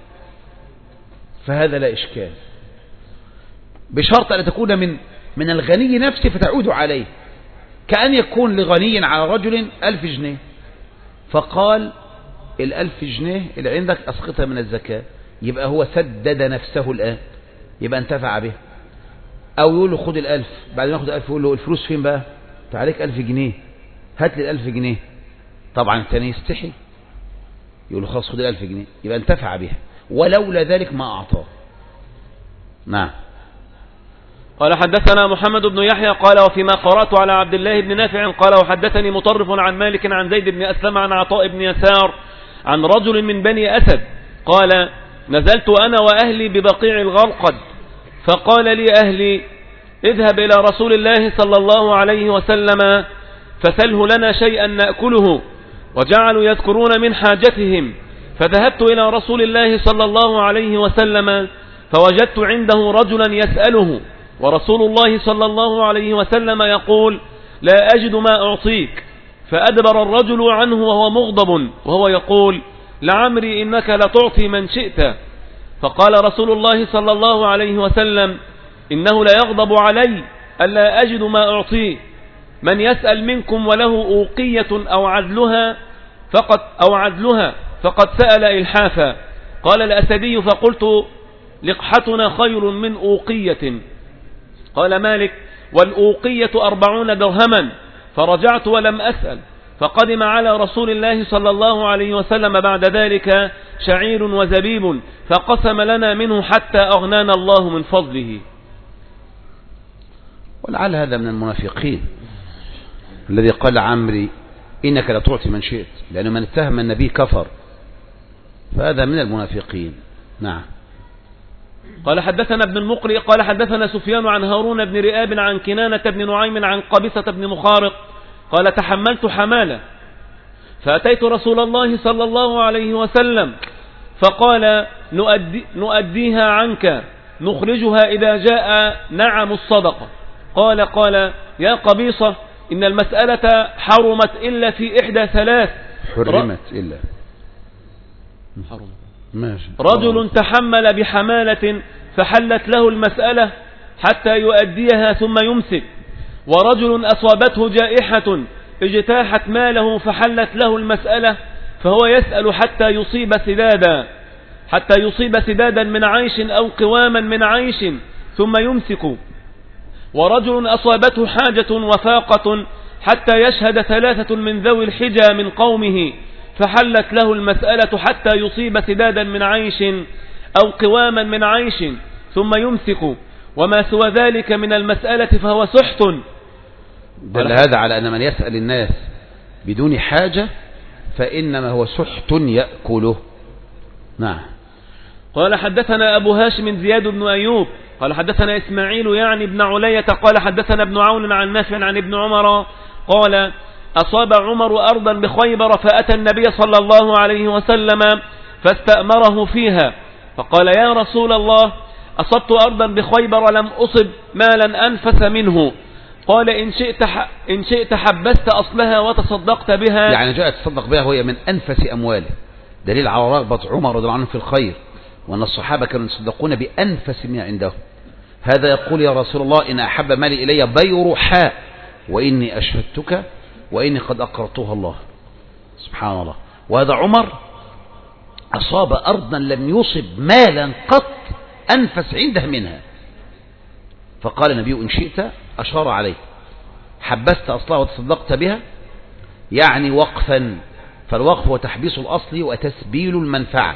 فهذا لا اشكال، بشرط ان تكون من الغني نفسه فتعود عليه. كأن يكون لغني على رجل 1000 جنيه، فقال 1000 جنيه اللي عندك اسقطها من الزكاة، يبقى هو سدد نفسه الآن، يبقى انتفع به. او يقول له خد 1000، بعد ما ياخد 1000 يقول له الفلوس فين بقى؟ انت عليك 1000 جنيه، هات لي 1000 جنيه. طبعا الثاني يستحي، يقول له خلاص خد 1000 جنيه، يبقى انتفع بها، ولولا ذلك ما اعطاه. نعم. قال حدثنا محمد بن يحيى قال وفيما قرأت على عبد الله بن نافع قال وحدثني مطرف عن مالك عن زيد بن أسلم عن عطاء بن يسار عن رجل من بني أسد قال نزلت أنا وأهلي ببقيع الغرقد، فقال لي أهلي اذهب إلى رسول الله صلى الله عليه وسلم فسله لنا شيئا نأكله، وجعلوا يذكرون من حاجتهم. فذهبت إلى رسول الله صلى الله عليه وسلم فوجدت عنده رجلا يسأله، ورسول الله صلى الله عليه وسلم يقول لا أجد ما أعطيك. فأدبر الرجل عنه وهو مغضب وهو يقول لعمري إنك لتعطي من شئت. فقال رسول الله صلى الله عليه وسلم إنه لا يغضب علي ألا أجد ما أعطيه، من يسأل منكم وله أوقية أو عدلها فقد سأل إلحافا. قال الأسدي فقلت لقحتنا خير من أوقية. قال مالك والأوقية 40 درهما، فرجعت ولم أسأل. فقدم على رسول الله صلى الله عليه وسلم بعد ذلك شعير وزبيب فقسم لنا منه حتى أغنانا الله من فضله. ولعل هذا من المنافقين الذي قال عمري إنك لا تعطي من شئت، لأنه من اتهم النبي كفر، فهذا من المنافقين. نعم. قال حدثنا ابن المقري قال حدثنا سفيان عن هارون بن رئاب عن كنانة بن نعيم عن قبيصة بن مخارق قال تحملت حمالة فأتيت رسول الله صلى الله عليه وسلم فقال نؤديها عنك نخرجها إذا جاء نعم الصدقة. قال يا قبيصة إن المسألة حرمت إلا في إحدى ثلاث. حرمت إلا ماشي. رجل تحمل بحمالة فحلت له المسألة حتى يؤديها ثم يمسك، ورجل أصابته جائحة اجتاحت ماله فحلت له المسألة فهو يسأل حتى يصيب سدادا من عيش أو قواما من عيش ثم يمسك، ورجل أصابته حاجة وفاقة حتى يشهد 3 من ذوي الحجى من قومه فحلت له المسألة حتى يصيب سدادا من عيش أو قواما من عيش ثم يمسك، وما سوى ذلك من المسألة فهو سحت. دل هذا على أن من يسأل الناس بدون حاجة فإنما هو سحت يأكله. نعم. قال حدثنا أبو هاشم زياد بن أيوب قال حدثنا إسماعيل يعني ابن علية قال حدثنا ابن عون عن نافع عن ابن عمر قال أصاب عمر أرضا بخيبر فأتى النبي صلى الله عليه وسلم فاستأمره فيها فقال يا رسول الله أصبت أرضا بخيبر لم أصب مالا أنفس منه قال إن شئت حبست أصلها وتصدقت بها. يعني جاءت تصدق بها وهي من أنفس أمواله، دليل على رغبة عمر رضي الله عنه في الخير، وأن الصحابة كانوا يصدقون بأنفس ما عندهم. هذا يقول يا رسول الله إن أحب مالي إلي بيرحاء وإني أشهدتك وإني قد أقرضتها الله. سبحان الله. وهذا عمر أصاب أرضا لم يصب مالا قط أنفس عنده منها، فقال النبي إن شئت أشار عليه حبست أصلها وتصدقت بها، يعني وقفا، فالوقف هو تحبيس الأصل وتسبيل المنفعة.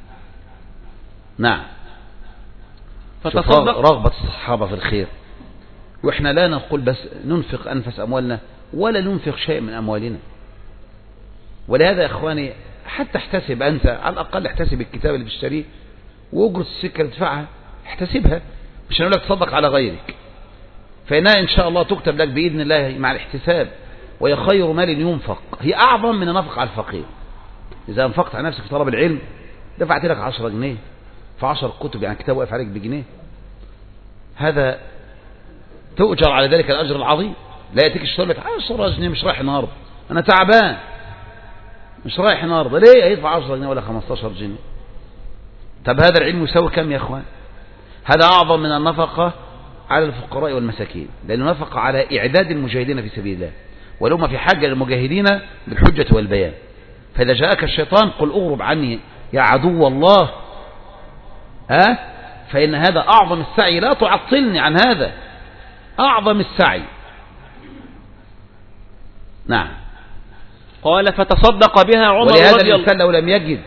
نعم. فتصدق رغبة الصحابة في الخير، وإحنا لا نقول بس ننفق أنفس أموالنا ولا ننفق شيء من أموالنا. ولهذا يا إخواني حتى احتسب أنت، على الأقل احتسب الكتاب اللي بتشتريه وأجرة السكة اللي تدفعها احتسبها، مش هنقول لك تصدق على غيرك، فإنها إن شاء الله تكتب لك بإذن الله مع الاحتساب، وهي خير مال ينفق، هي أعظم من النفق على الفقير. إذا أنفقت على نفسك في طلب العلم دفعت لك 10 جنيه في 10 كتب، يعني كتاب واقف عليك بجنيه، هذا تؤجر على ذلك الأجر العظيم. لا يأتيك الشهر لك 10 جنيه مش رايح النهارده، أنا تعبان مش رايح النهارده، ليه هيدفع 10 جنيه ولا 15 جنيه؟ طب هذا العلم يساوي كم يا إخوان؟ هذا أعظم من النفقة على الفقراء والمساكين، لأنه نفق على إعداد المجاهدين في سبيل الله، ولهم في حاجة للمجاهدين بالحجة والبيان. فإذا جاءك الشيطان قل أغرب عني يا عدو الله، فإن هذا أعظم السعي، لا تعطلني عن هذا، أعظم السعي. نعم. قال فتصدق بها عمر ولهذا رضي الله. الإنسان لو لم يجد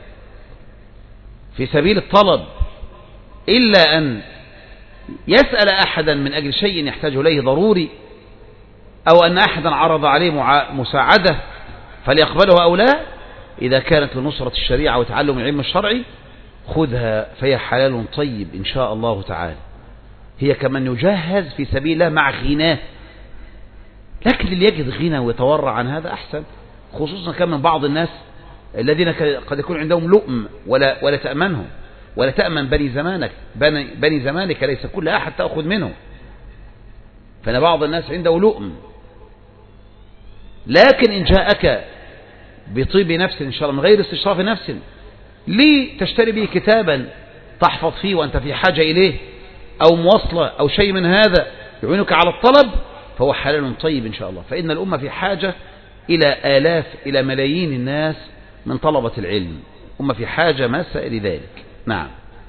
في سبيل الطلب إلا أن يسأل أحدا من أجل شيء يحتاج إليه ضروري، أو أن أحدا عرض عليه مساعدة فليقبله أو لا، إذا كانت لنصرة الشريعة وتعلم العلم الشرعي خذها، فهي حلال طيب إن شاء الله تعالى. هي كمن يجهز في سبيل الله مع غناه، لكن اللي يجد غنى ويتورع عن هذا أحسن، خصوصا كان من بعض الناس الذين قد يكون عندهم لؤم ولا تأمنهم، ولا تأمن بني زمانك ليس كل أحد تأخذ منه، فإن بعض الناس عنده لؤم. لكن إن جاءك بطيب نفس إن شاء الله من غير استشراف نفس تشتري به كتابا تحفظ فيه وأنت في حاجة إليه، أو مواصلة أو شيء من هذا يعينك على الطلب، فهو حلال طيب إن شاء الله. فإن الأمة في حاجة إلى آلاف إلى ملايين الناس من طلبة العلم، أمة في حاجة ماسة لذلك. نعم.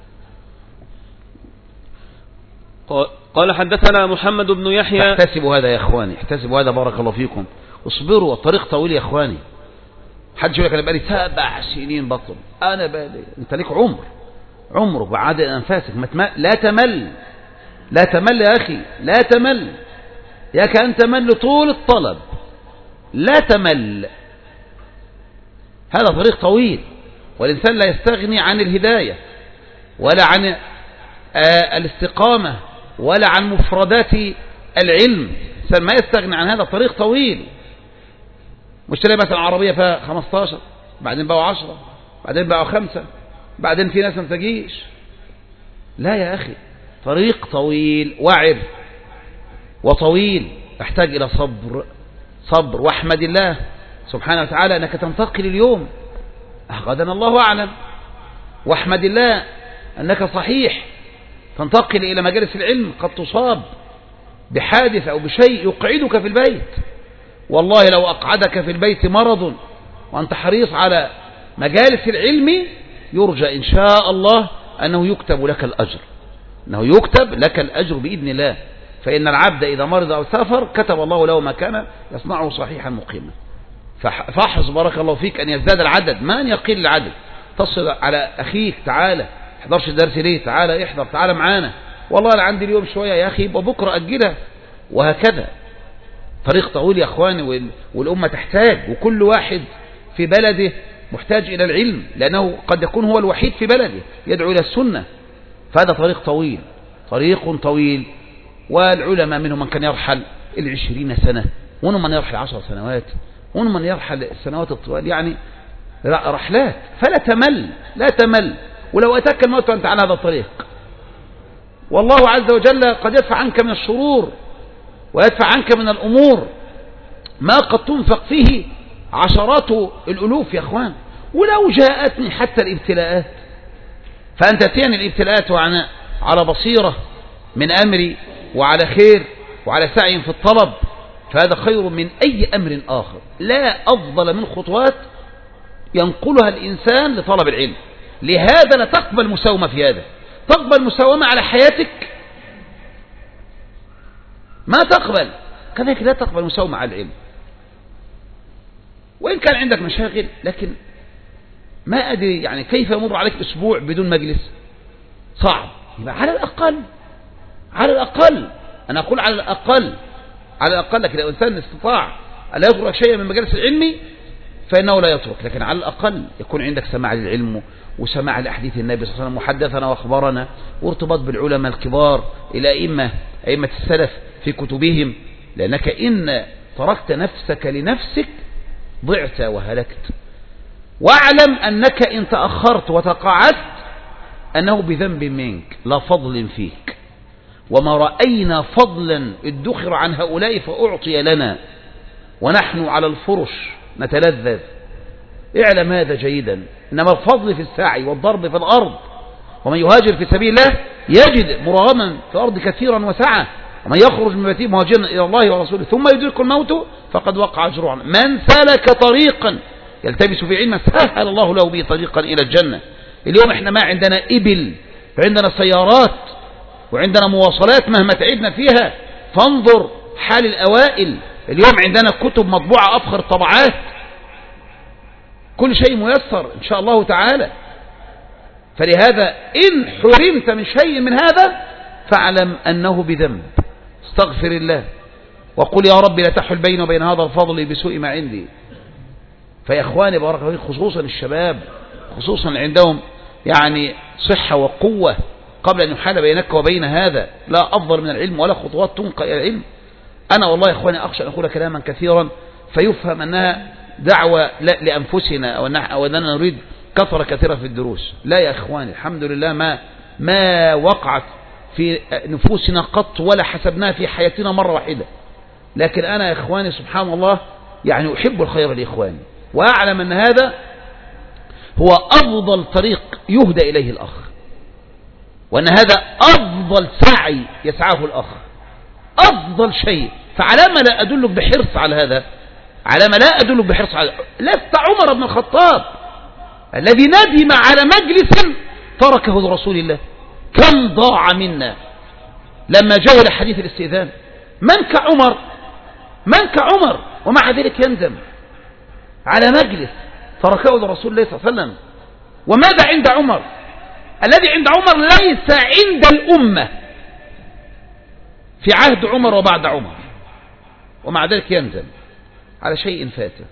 قال حدثنا محمد بن يحيى. احتسبوا هذا يا إخواني، احتسبوا هذا، بارك الله فيكم، اصبروا، الطريق طويل يا إخواني. حد يقول لك أنا بقالي 7 سنين بطل، أنا بقالي، أنت ليك عمرك وعدد أنفاسك، لا تمل يا أخي، لا تمل، ياك أن تمل طول الطلب، لا تمل، هذا طريق طويل، والإنسان لا يستغني عن الهداية ولا عن الاستقامة ولا عن مفردات العلم، الإنسان ما يستغني عن هذا، طريق طويل. مش تلاقي مثلا عربية فيها 15 بعدين بقوا 10 بعدين بقوا 5 بعدين في ناس ما تجيش، لا يا أخي، طريق طويل وعر وطويل، يحتاج إلى صبر، واحمد الله سبحانه وتعالى أنك تنتقل اليوم، غدا الله أعلم، واحمد الله أنك صحيح تنتقل إلى مجالس العلم، قد تصاب بحادث أو بشيء يقعدك في البيت، والله لو أقعدك في البيت مرض وأنت حريص على مجالس العلم يرجى إن شاء الله أنه يكتب لك الأجر بإذن الله. فإن العبد إذا مرض أو سافر كتب الله له ما كان يصنعه صحيحا مقيما. فاحرص بارك الله فيك أن يزداد العدد، ما أن يقل العدد. تصل على أخيك، تعالى 11 درس ليه، تعالى احضر، تعالى معانا، والله أنا عندي اليوم شوية يا أخي وبكرة أجلها، وهكذا. طريق طويل يا أخواني، والأمة تحتاج، وكل واحد في بلده محتاج إلى العلم، لأنه قد يكون هو الوحيد في بلده يدعو إلى السنة. فهذا طريق طويل. والعلماء منهم من كان يرحل 20 سنة، ومنهم من يرحل 10 سنوات، ومنهم من يرحل السنوات الطوال، يعني رحلات. فلا لا تمل، ولو أتاك الموت وأنت على هذا الطريق، والله عز وجل قد يدفع عنك من الشرور ويدفع عنك من الأمور ما قد تنفق فيه عشرات الألوف يا أخوان. ولو جاءتني حتى الابتلاءات، فأنت تأتيني الابتلاءات وأنا على بصيرة من أمري وعلى خير وعلى سعي في الطلب، فهذا خير من أي أمر آخر. لا أفضل من خطوات ينقلها الإنسان لطلب العلم. لهذا لا تقبل مساومة في هذا، تقبل مساومة على حياتك ما تقبل، كذلك لا تقبل مساومة على العلم. وإن كان عندك مشاغل، لكن ما أدري يعني كيف يمر عليك أسبوع بدون مجلس، صعب. يبقى على الأقل أنا أقول على الأقل، لكن لو الإنسان استطاع ألا يترك شيئا من مجالس العلم فإنه لا يترك، لكن على الأقل يكون عندك سماع للعلم وسماع لأحاديث النبي صلى الله عليه وسلم، وحدثنا وأخبرنا، وارتباط بالعلماء الكبار إلى أئمة السلف في كتبهم، لأنك إن تركت نفسك لنفسك ضعت وهلكت. واعلم أنك إن تأخرت وتقاعدت أنه بذنب منك لا فضل فيك، وما رأينا فضلا ادخر عن هؤلاء فأعطي لنا ونحن على الفرش نتلذذ. اعلم هذا جيدا، إنما الفضل في السعي والضرب في الأرض. ومن يهاجر في سبيل الله يجد مراغما في الأرض كثيرا وسعة، ومن يخرج من بيته مهاجرا إلى الله ورسوله ثم يدرك الموت فقد وقع أجره. من سلك طريقا يلتمس في علما سهل الله له به طريقا إلى الجنة. اليوم احنا ما عندنا إبل، وعندنا سيارات، وعندنا مواصلات مهما تعبنا فيها. فانظر حال الأوائل. اليوم عندنا كتب مطبوعة أفخر الطبعات، كل شيء ميسر إن شاء الله تعالى. فلهذا إن حرمت من شيء من هذا فاعلم أنه بذنب، استغفر الله وقل يا رب لا تحل بيني وبين هذا الفضل بسوء ما عندي. فيا إخواني بارك الله فيكم، خصوصا الشباب، خصوصا عندهم يعني صحة وقوة، قبل أن يحال بينك وبين هذا لا أفضل من العلم ولا خطوات تنقل إلى العلم. أنا والله يا إخواني أخشى أن أقول كلاما كثيرا فيفهم أنها دعوة لأنفسنا أو أننا نريد كثرة كثيرة في الدروس. لا يا إخواني، الحمد لله ما وقعت في نفوسنا قط ولا حسبناها في حياتنا مرة واحدة. لكن أنا يا إخواني سبحان الله يعني أحب الخير لإخواني، وأعلم أن هذا هو أفضل طريق يهدى إليه الأخ، وأن هذا أفضل سعي يسعاه الأخ، أفضل شيء. فعلى ما لا أدلك بحرص على هذا، على ما لا أدلك بحرص على لست عمر بن الخطاب الذي ندم على مجلس تركه لرسول الله. كم ضاع منا لما جاء إلى حديث الاستئذان. من كعمر ومع ذلك يندم على مجلس تركه لرسول الله صلى الله عليه وسلم. وماذا عند عمر؟ الذي عند عمر ليس عند الأمة في عهد عمر وبعد عمر، ومع ذلك يندم على شيء فاته.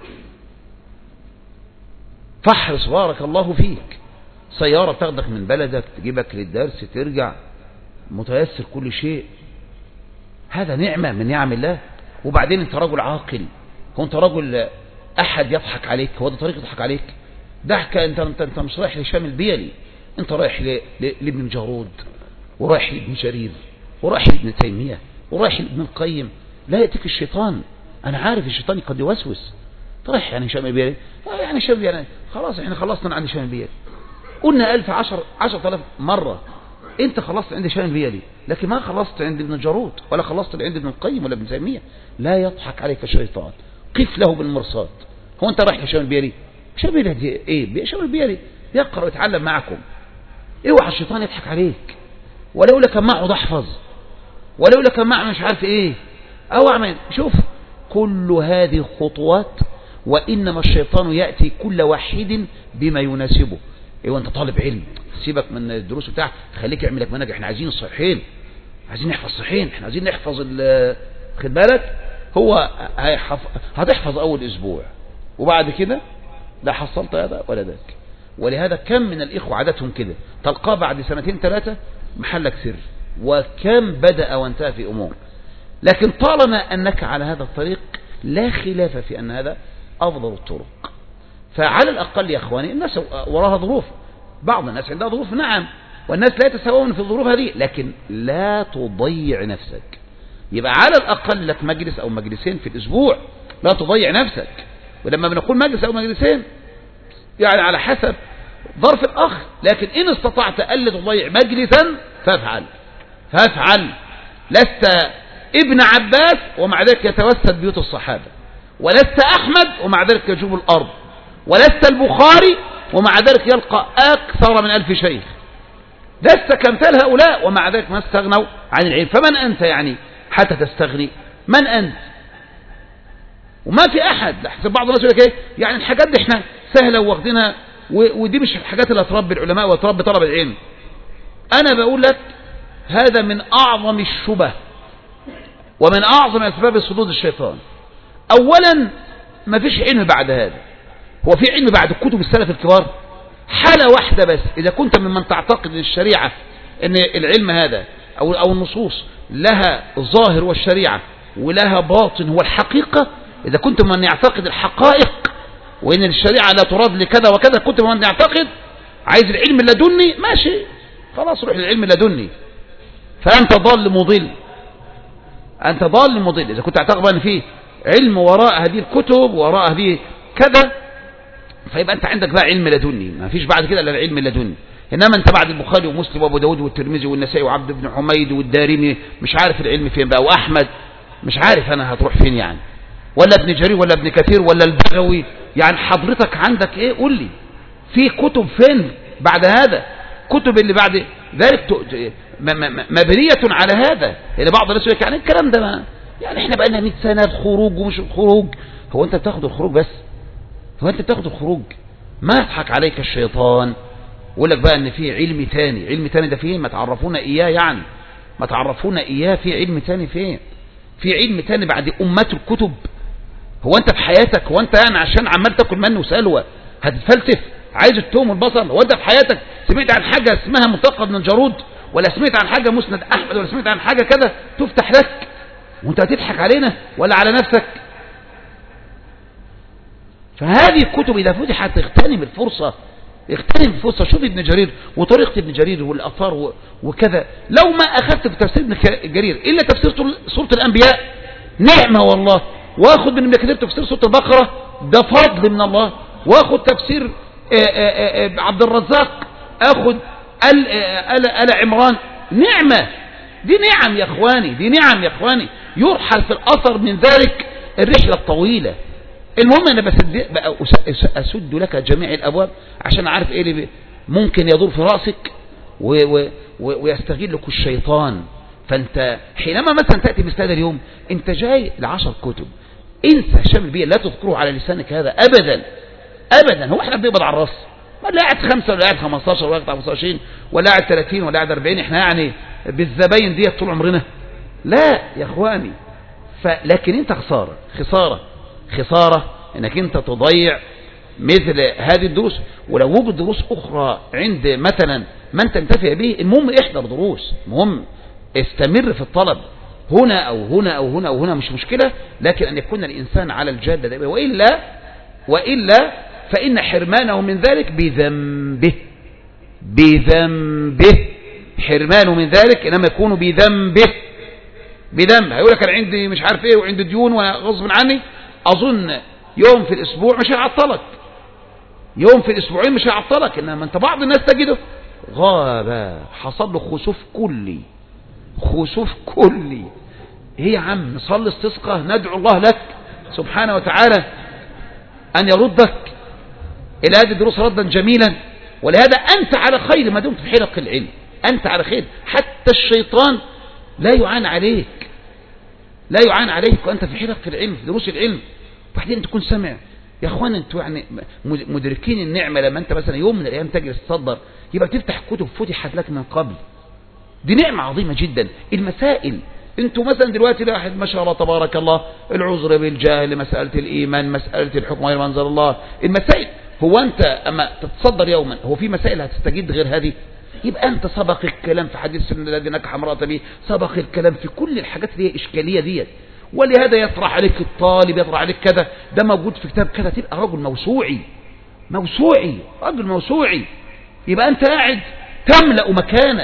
فاحرص بارك الله فيك، سيارة تاخدك من بلدك تجيبك للدرس ترجع، متيسر كل شيء، هذا نعمة من نعم الله. وبعدين انت رجل عاقل، كنت رجل أحد يضحك عليك، هو ده طريق يضحك عليك؟ ضحكة. انت مش رايح لهشام البيلي، انت رايح لابن جارود، ورايح لابن جرير، ورايح لابن تيمية، ورايح لابن القيم. لا يأتيك الشيطان، أنا عارف الشيطان قد يوسوس. رايح يعني هشام البيلي، يعني هشام البيلي خلاص احنا خلصنا عند هشام البيلي، قلنا 10,000 مرة انت خلصت عند هشام البيلي، لكن ما خلصت عند ابن جارود ولا خلصت عند ابن القيم ولا ابن تيمية. لا يضحك عليك الشيطان، قف له بالمرصاد. هو انت رايح هشام البيلي؟ هشام البيلي ايه؟ هشام البيلي يقرأ ويتعلم معكم. اوعى الشيطان يضحك عليك، ولو لك معه تحفظ، ولو لك معه مش عارف ايه، او اعمل. شوف كل هذه خطوات، وإنما الشيطان يأتي كل واحد بما يناسبه. ايوه انت طالب علم، سيبك من الدروس بتاعك، خليك اعمل لك منهج، احنا عايزين الصحيحين، عايزين نحفظ صحيحين، احنا عايزين نحفظ خد بالك. هو هتحفظ اول اسبوع وبعد كده لا حصلت هذا ولا ذاك. ولهذا كم من الاخوه عادتهم كده، تلقاه بعد سنتين ثلاثه محلك سر، وكم بدأ وانتهى في امور. لكن طالما انك على هذا الطريق لا خلاف في ان هذا افضل الطرق. فعلى الاقل يا اخواني الناس وراها ظروف، بعض الناس عندها ظروف نعم، والناس لا يتساوون في الظروف هذه، لكن لا تضيع نفسك. يبقى على الأقل لك مجلس أو مجلسين في الأسبوع، لا تضيع نفسك. ولما بنقول مجلس أو مجلسين يعني على حسب ظرف الأخ، لكن إن استطعت ألا تضيع مجلسا فافعل. لست ابن عباس ومع ذلك يتوسد بيوت الصحابة، ولست أحمد ومع ذلك يجوب الأرض، ولست البخاري ومع ذلك يلقى أكثر من 1000 شيخ. لست كمثال هؤلاء ومع ذلك ما استغنوا عن العلم. فمن أنت يعني حتى تستغني؟ من أنت؟ وما في أحد. لحسب بعض الناس يقول لك ايه يعني الحاجات دي احنا سهلة واخدينها، ودي مش الحاجات اللي هتربي العلماء وتربي طلب العلم. أنا بقول لك هذا من أعظم الشبه ومن أعظم أسباب صدود الشيطان. أولا ما فيش علم بعد هذا. هو في علم بعد كتب السلف الكبار؟ حالة واحدة بس، إذا كنت ممن تعتقد الشريعة أن العلم هذا أو النصوص لها ظاهر والشريعة ولها باطن هو الحقيقة، إذا كنت من يعتقد الحقائق وإن الشريعة لا تراد لكذا وكذا، كنت من يعتقد عايز العلم اللدني، ماشي خلاص روح للعلم اللدني، فأنت ضال مضل، أنت ضال مضل. إذا كنت تعتقد أن فيه علم وراء هذه الكتب وراء هذه كذا، فيبقى أنت عندك بقى علم لدني، ما فيش بعد كده إلا العلم اللدني. إنما أنت بعد البخاري ومسلم وأبو داود والترمذي والنسائي وعبد بن حميد والدارمي مش عارف العلم فين بقى، وأحمد مش عارف أنا هتروح فين يعني، ولا ابن جرير ولا ابن كثير ولا البغوي، يعني حضرتك عندك إيه؟ قول لي في كتب فين بعد هذا؟ كتب اللي بعد ذلك مبنية على هذا. يعني بعض الناس يقول لك يعني الكلام ده ما يعني احنا بقى لنا 100 سنة الخروج ومش الخروج. هو أنت بتاخد الخروج بس؟ هو أنت بتاخد الخروج؟ ما يضحك عليك الشيطان يقول لك بقى ان في علم تاني. علم تاني ده فين؟ ما تعرفونا اياه، يعني ما تعرفونا اياه. في علم تاني فين؟ في علم تاني بعد امات الكتب؟ هو انت في حياتك هو انت يعني عشان عمال تاكل من وسلوى هتتفلسف عايز التوم والبصل؟ هو انت في حياتك سمعت عن حاجه اسمها منتقى بن الجارود، ولا سمعت عن حاجه مسند احمد، ولا سمعت عن حاجه كذا تفتح لك وانت هتضحك علينا ولا على نفسك؟ فهذه الكتب اذا فتحت اغتنم الفرصه، اغتنم الفرصة. شوف ابن جرير وطريقة ابن جرير والأثار وكذا. لو ما أخذت في تفسير ابن جرير إلا تفسير سورة الأنبياء نعمة والله، وأخذ من ابن كثير تفسير سورة البقرة ده فضل من الله، وأخذ تفسير عبد الرزاق، أخذ آل عمران، نعمة. دي نعم يا إخواني، دي نعم يا إخواني. يرحل في الأثر من ذلك الرحلة الطويلة. المهم أنا بقى أسد لك جميع الأبواب عشان أعرف إيه اللي ممكن يدور في رأسك ويستغلك الشيطان. فأنت حينما مثلا تأتي مثل هذا اليوم أنت جاي ل10 كتب، انسى شامل بيه، لا تذكره على لسانك هذا أبدا أبدا. هو احنا بنقبض على الرأس؟ ما لا قاعد 5 ولا قاعد 15 ولا قاعد 25 ولا قاعد 30 ولا قاعد 40، احنا يعني بالزباين ديت طول عمرنا؟ لا يا إخواني. لكن أنت خسارة انك انت تضيع مثل هذه الدروس. ولو وجد دروس اخرى عند مثلا من تنتفع به، المهم احضر دروس، المهم استمر في الطلب هنا او هنا او هنا او هنا، مش مشكلة، لكن ان يكون الانسان على الجادة دائما، وإلا فإن حرمانه من ذلك بذنبه. حرمانه من ذلك انما يكون بذنبه. هيقول لك انا عندي مش عارف ايه وعندي ديون وغصب عني. أظن يوم في الأسبوع مش هيعطلك، يوم في الأسبوعين مش هيعطلك. إنما أنت بعض الناس تجده غاب، حصل له خسوف كلي. إيه يا عم؟ نصلي استسقى، ندعو الله لك سبحانه وتعالى أن يردك إلى هذه الدروس ردا جميلا. ولهذا أنت على خير ما دمت في حلق العلم، أنت على خير، حتى الشيطان لا يعان عليك وأنت في حلق العلم، في دروس العلم. وبعدين تكون سمع يا اخوان انتوا يعني مدركين النعمة لما انت مثلا يوم من الايام تجلس تصدر يبقى تفتح كتب فتحت لك من قبل. دي نعمة عظيمة جدا. المسائل انتوا مثلا دلوقتي واحد ما شاء الله تبارك الله العذر بالجهل، مسألة الايمان، مسألة الحكم غير ما انزل الله، المسائل. هو انت اما تتصدر يوما هو في مسائل هتستجد غير هذه؟ يبقى انت سبق الكلام في حديث الذي نكح امرأة به، سبق الكلام في كل الحاجات اللي هي اشكالية ديت. ولهذا يطرح عليك الطالب، يطرح عليك كذا، ده موجود في كتاب كذا، تبقى رجل موسوعي، رجل موسوعي. يبقى انت قاعد تملأ مكانك،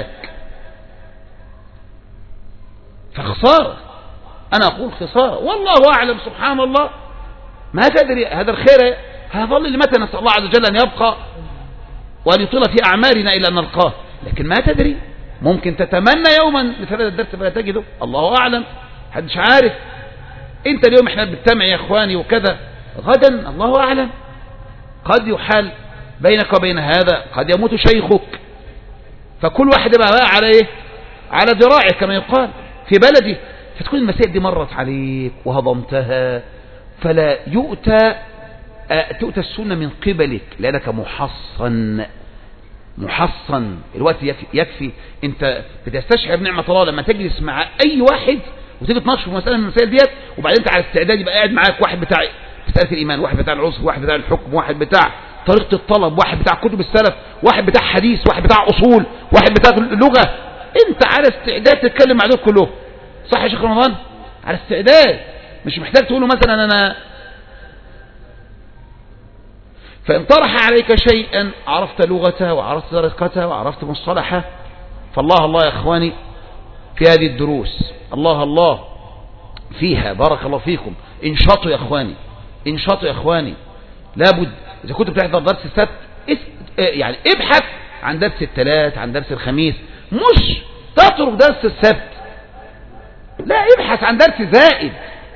فخسارة. انا اقول خسارة والله اعلم. سبحان الله ما تدري هذا الخير هيظل لمتى؟ نسأل الله عز وجل ان يبقى وأن يطيل في أعمارنا إلى أن نلقاه، لكن ما تدري ممكن تتمنى يوما مثل هذا الدرس فلا تجده، الله أعلم، محدش عارف. انت اليوم احنا بنجتمع يا اخواني وكذا، غدا الله أعلم قد يحال بينك وبين هذا، قد يموت شيخك، فكل واحد بقى على ايه؟ على ذراعه كما يقال في بلده. فتكون المسائل دي مرت عليك وهضمتها، فلا تؤتى السنة من قبلك لأنك محصن. الوقت يكفي انت بتستشعر بنعمة الله لما تجلس مع اي واحد وتيجي تناقش في مسألة من المسائل ديت، وبعدين انت على استعداد يبقى قاعد معاك واحد بتاع مسألة الإيمان، واحد بتاع العذر، واحد بتاع الحكم، واحد بتاع طريقة الطلب، واحد بتاع كتب السلف، واحد بتاع حديث، واحد بتاع أصول، واحد بتاع اللغة. انت على استعداد تتكلم مع دول كلهم، صح يا شيخ رمضان؟ على استعداد، مش محتاج تقول له مثلا انا. فإن طرح عليك شيئا عرفت لغته وعرفت طريقته وعرفت مصطلحه، فالله الله يا اخواني في هذه الدروس، الله فيها، بارك الله فيكم. انشطوا يا اخواني، لابد اذا كنت بتحضر درس السبت يعني ابحث عن درس الثلاث، عن درس الخميس، مش تترك درس السبت، لا ابحث عن درس زائد.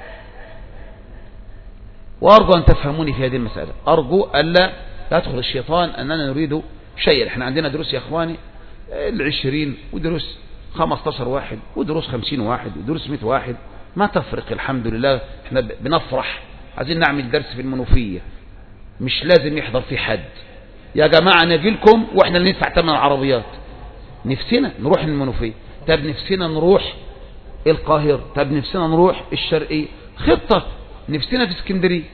وأرجو أن تفهموني في هذه المسألة، أرجو ألا يدخل الشيطان أننا نريد شيئا. احنا عندنا دروس يا أخواني 20 ودروس 15 واحد ودروس 50 واحد ودروس 100 واحد، ما تفرق الحمد لله. احنا بنفرح، عايزين نعمل درس في المنوفية، مش لازم يحضر في حد يا جماعة، نجي لكم واحنا اللي ندفع ثمن العربيات. نفسنا نروح المنوفية، طب نفسنا نروح القاهرة، طب نفسنا نروح الشرقية، خطة. نفسنا في اسكندرية،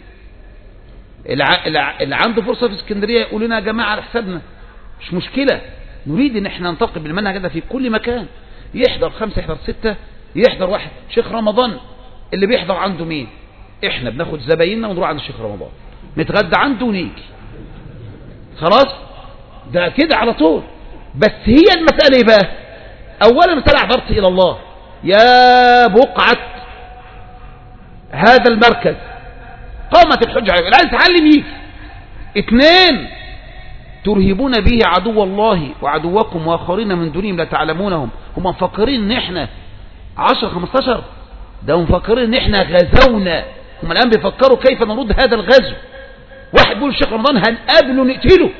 اللي عنده فرصة في اسكندرية يقول لنا يا جماعة على حسابنا، مش مشكلة. نريد ان احنا ننتقل بالمنهج هذا في كل مكان، يحضر 5 يحضر 6 يحضر 1. شيخ رمضان اللي بيحضر عنده مين؟ احنا بناخد زبايننا ونروح عند الشيخ رمضان نتغدى عنده ونيجي، خلاص ده كده على طول. بس هي المسألة ايه بقى؟ اولا مسألة عبرت الى الله، يا بقعة هذا المركز قامت الحجة عليك، عايز تعلم يجي. 2 ترهبون به عدو الله وعدوكم واخرين من دونهم لا تعلمونهم. هم مفكرين ان احنا 10 15، ده هم مفكرين ان احنا غزونا. هم الان بيفكروا كيف نرد هذا الغزو. واحد بيقول الشيخ رمضان هنقابله نقتله،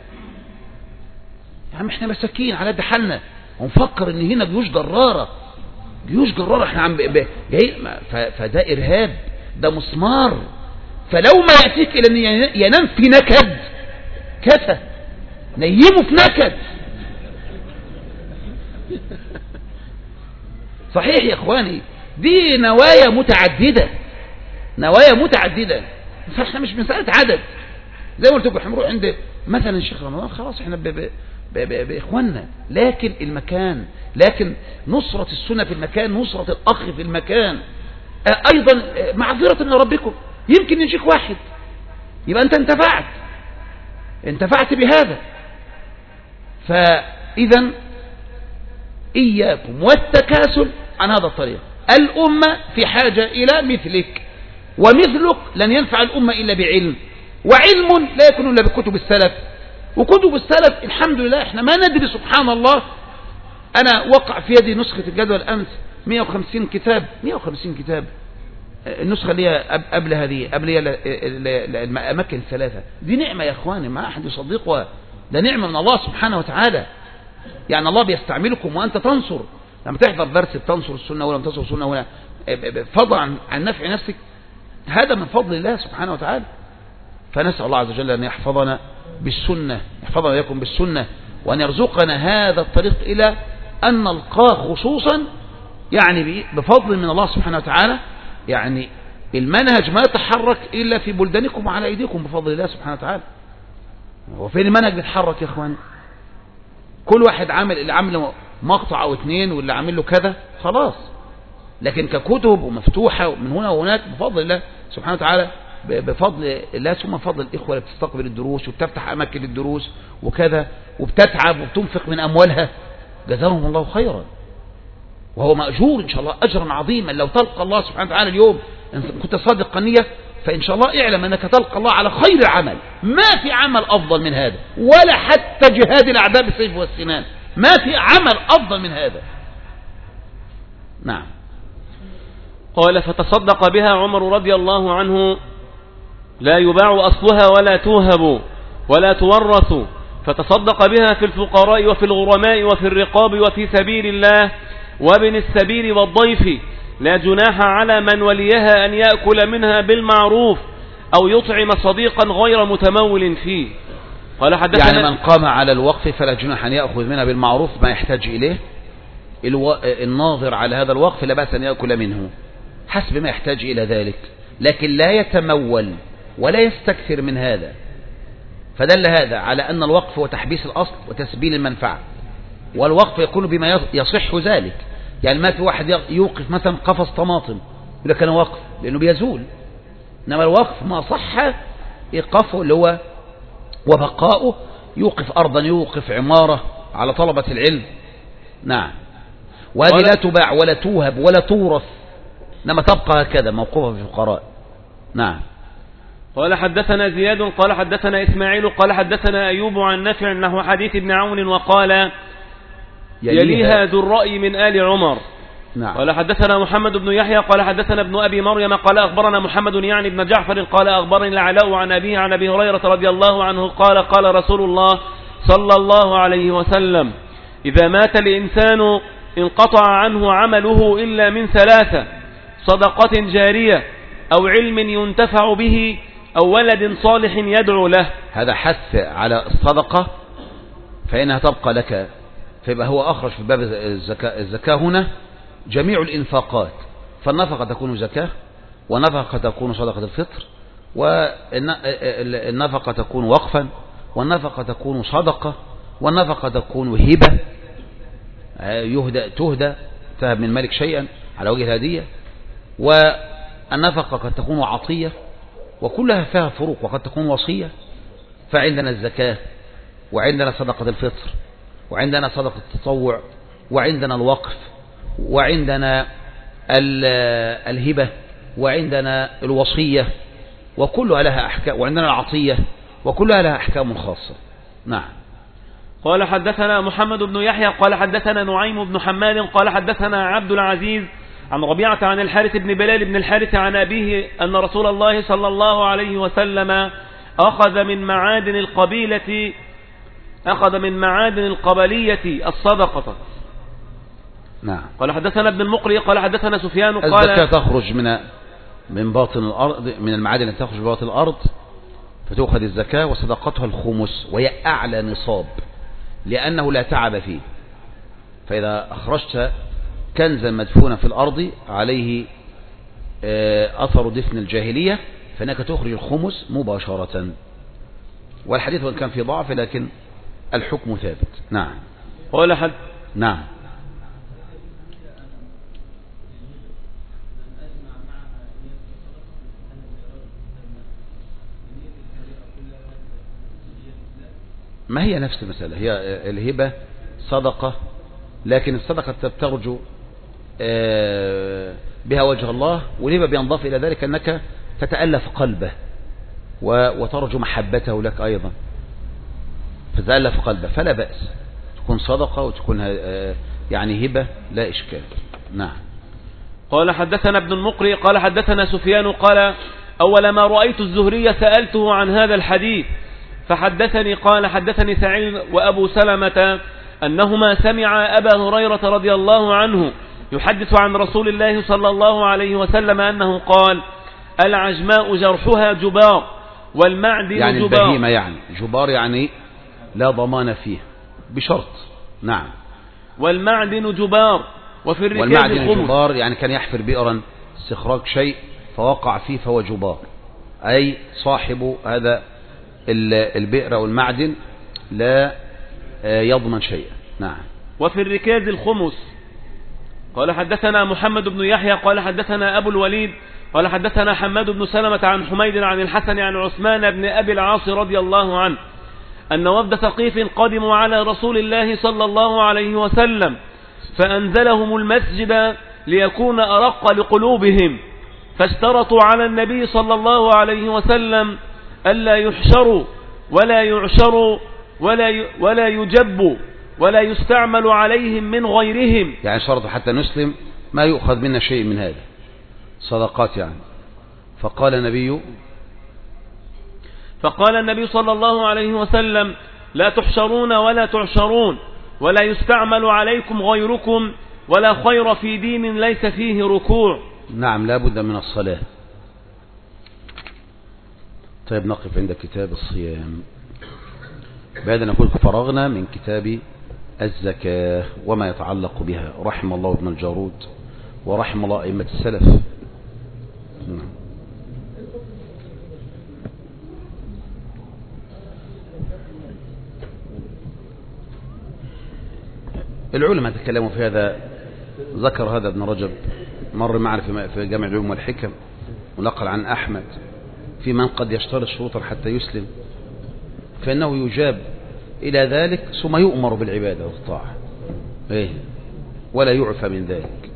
يا عم احنا مساكين على قد حالنا. ونفكر ان هنا جيوش جرارة احنا عم جاي، فده ارهاب، ده مسمار. فلو ما يأتيك الى ان ينام في نكد كفى، نيمه في نكد. صحيح يا اخواني، دي نوايا متعددة، فاحنا مش مسألة عدد. زي ما قلت لكم احنا نروح عند مثلا الشيخ رمضان، خلاص احنا بإخواننا، لكن المكان، لكن نصرة السنة في المكان، نصرة الأخ في المكان. أيضا معذرة من ربكم، يمكن يجيك واحد يبقى أنت انتفعت بهذا. فإذا إياكم والتكاسل عن هذا الطريق. الأمة في حاجة إلى مثلك، ومثلك لن ينفع الأمة إلا بعلم، وعلم لا يكون إلا بكتب السلف. وكتب السلف الحمد لله احنا ما ندري، سبحان الله. انا وقع في يدي نسخة الجدول امس 150 كتاب. النسخة اللي هي قبل هذه، قبل هي الاماكن الثلاثة دي نعمة يا اخواني ما احد يصدقها، ده نعمة من الله سبحانه وتعالى. يعني الله بيستعملكم وانت تنصر، لما تحضر درس بتنصر السنة ولا تنصر السنة ولا فضلا عن نفع نفسك، هذا من فضل الله سبحانه وتعالى. فنسأل الله عز وجل أن يحفظنا بالسنة، يحفظنا إياكم بالسنة، وأن يرزقنا هذا الطريق إلى أن نلقاه، خصوصا يعني بفضل من الله سبحانه وتعالى. يعني المنهج ما يتحرك إلا في بلدانكم وعلى أيديكم بفضل الله سبحانه وتعالى. وفين المنهج بيتحرك يا إخواني؟ كل واحد عامل، اللي عامل مقطع أو اتنين واللي عامل له كذا خلاص، لكن ككتب ومفتوحة من هنا وهناك بفضل الله سبحانه وتعالى، بفضل الله ثم بفضل الإخوة اللي بتستقبل الدروس وبتفتح أماكن الدروس وكذا وبتتعب وبتنفق من أموالها، جزاهم الله خيرا، وهو مأجور إن شاء الله أجرا عظيما. لو تلقى الله سبحانه وتعالى اليوم إن كنت صادق النية، فإن شاء الله اعلم أنك تلقى الله على خير العمل. ما في عمل أفضل من هذا، ولا حتى جهاد الأعداء بالسيف والسنان، ما في عمل أفضل من هذا. نعم. قال فتصدق بها عمر رضي الله عنه، لا يباع أصلها ولا توهب ولا تورث، فتصدق بها في الفقراء وفي الغرماء وفي الرقاب وفي سبيل الله وابن السبيل والضيف، لا جناح على من وليها أن يأكل منها بالمعروف أو يطعم صديقا غير متمول فيه. قال حدثنا يعني من قام على الوقف فلا جناح أن يأخذ منها بالمعروف ما يحتاج إليه. الناظر على هذا الوقف لا بأس أن يأكل منه حسب ما يحتاج إلى ذلك، لكن لا يتمول ولا يستكثر من هذا. فدل هذا على أن الوقف هو تحبيس الأصل وتسبيل المنفعة، والوقف يكون بما يصح ذلك. يعني ما في واحد يوقف مثلا قفص طماطم يقول لك أنا وقف لأنه بيزول، إنما الوقف ما صح إيقافه اللي هو وبقاؤه، يوقف أرضا، يوقف عمارة على طلبة العلم. نعم. وهذه لا تباع ولا توهب ولا تورث، إنما تبقى هكذا موقوفة في الفقراء. نعم. قال حدثنا زياد قال حدثنا إسماعيل قال حدثنا أيوب عن نافع نحو حديث ابن عون وقال يليها ذو الرأي من آل عمر. نعم. قال حدثنا محمد بن يحيى قال حدثنا ابن أبي مريم قال أخبرنا محمد يعني بن جعفر قال أخبرني العلاء عن أبيه عن أبي هريرة رضي الله عنه قال قال رسول الله صلى الله عليه وسلم إذا مات الإنسان انقطع عنه عمله إلا من ثلاثة: صدقة جارية أو علم ينتفع به أو ولد صالح يدعو له. هذا حث على الصدقة فإنها تبقى لك، فيبقى هو أخرج في باب الزكاة هنا جميع الإنفاقات، فالنفقة تكون زكاة، ونفقة تكون صدقة الفطر، والنفقة تكون وقفا، والنفقة تكون صدقة، والنفقة تكون هبة، تهدى تهب من مالك شيئا على وجه الهدية، والنفقة قد تكون عطية، وكلها فيها فروق، وقد تكون وصية. فعندنا الزكاة، وعندنا صدقة الفطر، وعندنا صدقة التطوع، وعندنا الوقف، وعندنا الهبة، وعندنا الوصية، وكلها لها أحكام، وعندنا العطية، وكلها لها أحكام خاصة. نعم. قال حدثنا محمد بن يحيى قال حدثنا نعيم بن حماد قال حدثنا عبد العزيز عن ربيعة عن الحارث بن بلال بن الحارث عن أبيه أن رسول الله صلى الله عليه وسلم أخذ من معادن القبلية الصدقة. نعم. قال حدثنا ابن المقري قال حدثنا سفيان قال الزكاة تخرج من باطن الأرض، من المعادن التي تخرج من باطن الأرض فتؤخذ الزكاة، وصدقتها الخمس، وهي أعلى نصاب لأنه لا تعب فيه. فإذا أخرجت كنزا مدفونا في الأرض عليه أثر دفن الجاهلية فإنك تخرج الخمس مباشرة. والحديث وإن كان في ضعف لكن الحكم ثابت. نعم. نعم. ما هي نفس المسألة، هي الهبة صدقة، لكن الصدقة ترجو بها وجه الله، والهبة بينضاف إلى ذلك أنك تتألف قلبه وترجو محبته لك أيضا، فتتألف قلبه، فلا بأس تكون صدقة وتكون يعني هبة، لا إشكال. نعم. قال حدثنا ابن المقري قال حدثنا سفيان قال أول ما رأيت الزهري سألته عن هذا الحديث فحدثني قال حدثني سعيد وأبو سلمة أنهما سمع أبا هريرة رضي الله عنه يحدث عن رسول الله صلى الله عليه وسلم أنه قال العجماء جرحها جبار والمعدن يعني جبار. البهيمة يعني جبار يعني لا ضمان فيه بشرط. نعم. والمعدن جبار. وفي الركاز والمعدن الخمس. جبار يعني كان يحفر بئرا استخراج شيء فوقع فيه فهو جبار، أي صاحب هذا البئر أو المعدن لا يضمن شيئا. نعم. وفي الركاز الخمس. قال حدثنا محمد بن يحيى قال حدثنا أبو الوليد قال حدثنا حماد بن سلمة عن حميد عن الحسن عن عثمان بن أبي العاص رضي الله عنه أن وفد ثقيف قدموا على رسول الله صلى الله عليه وسلم فأنزلهم المسجد ليكون أرق لقلوبهم، فاشترطوا على النبي صلى الله عليه وسلم ألا يحشروا ولا يعشروا ولا يجبوا ولا يستعمل عليهم من غيرهم. يعني شرط حتى نسلم ما يؤخذ منا شيء من هذا صدقات يعني. فقال النبي صلى الله عليه وسلم لا تحشرون ولا تعشرون ولا يستعمل عليكم غيركم ولا خير في دين ليس فيه ركوع. نعم لا بد من الصلاة. طيب نقف عند كتاب الصيام بعد أن نكون فرغنا من كتاب الزكاة وما يتعلق بها. رحم الله ابن الجارود ورحم الله أئمة السلف. العلماء تكلموا في هذا. ذكر هذا ابن رجب مر معنا في جامع العلوم والحكم ونقل عن أحمد في من قد يشترط شروطا حتى يسلم فإنه يجاب إلى ذلك ثم يؤمر بالعبادة والطاعة ولا يعفى من ذلك.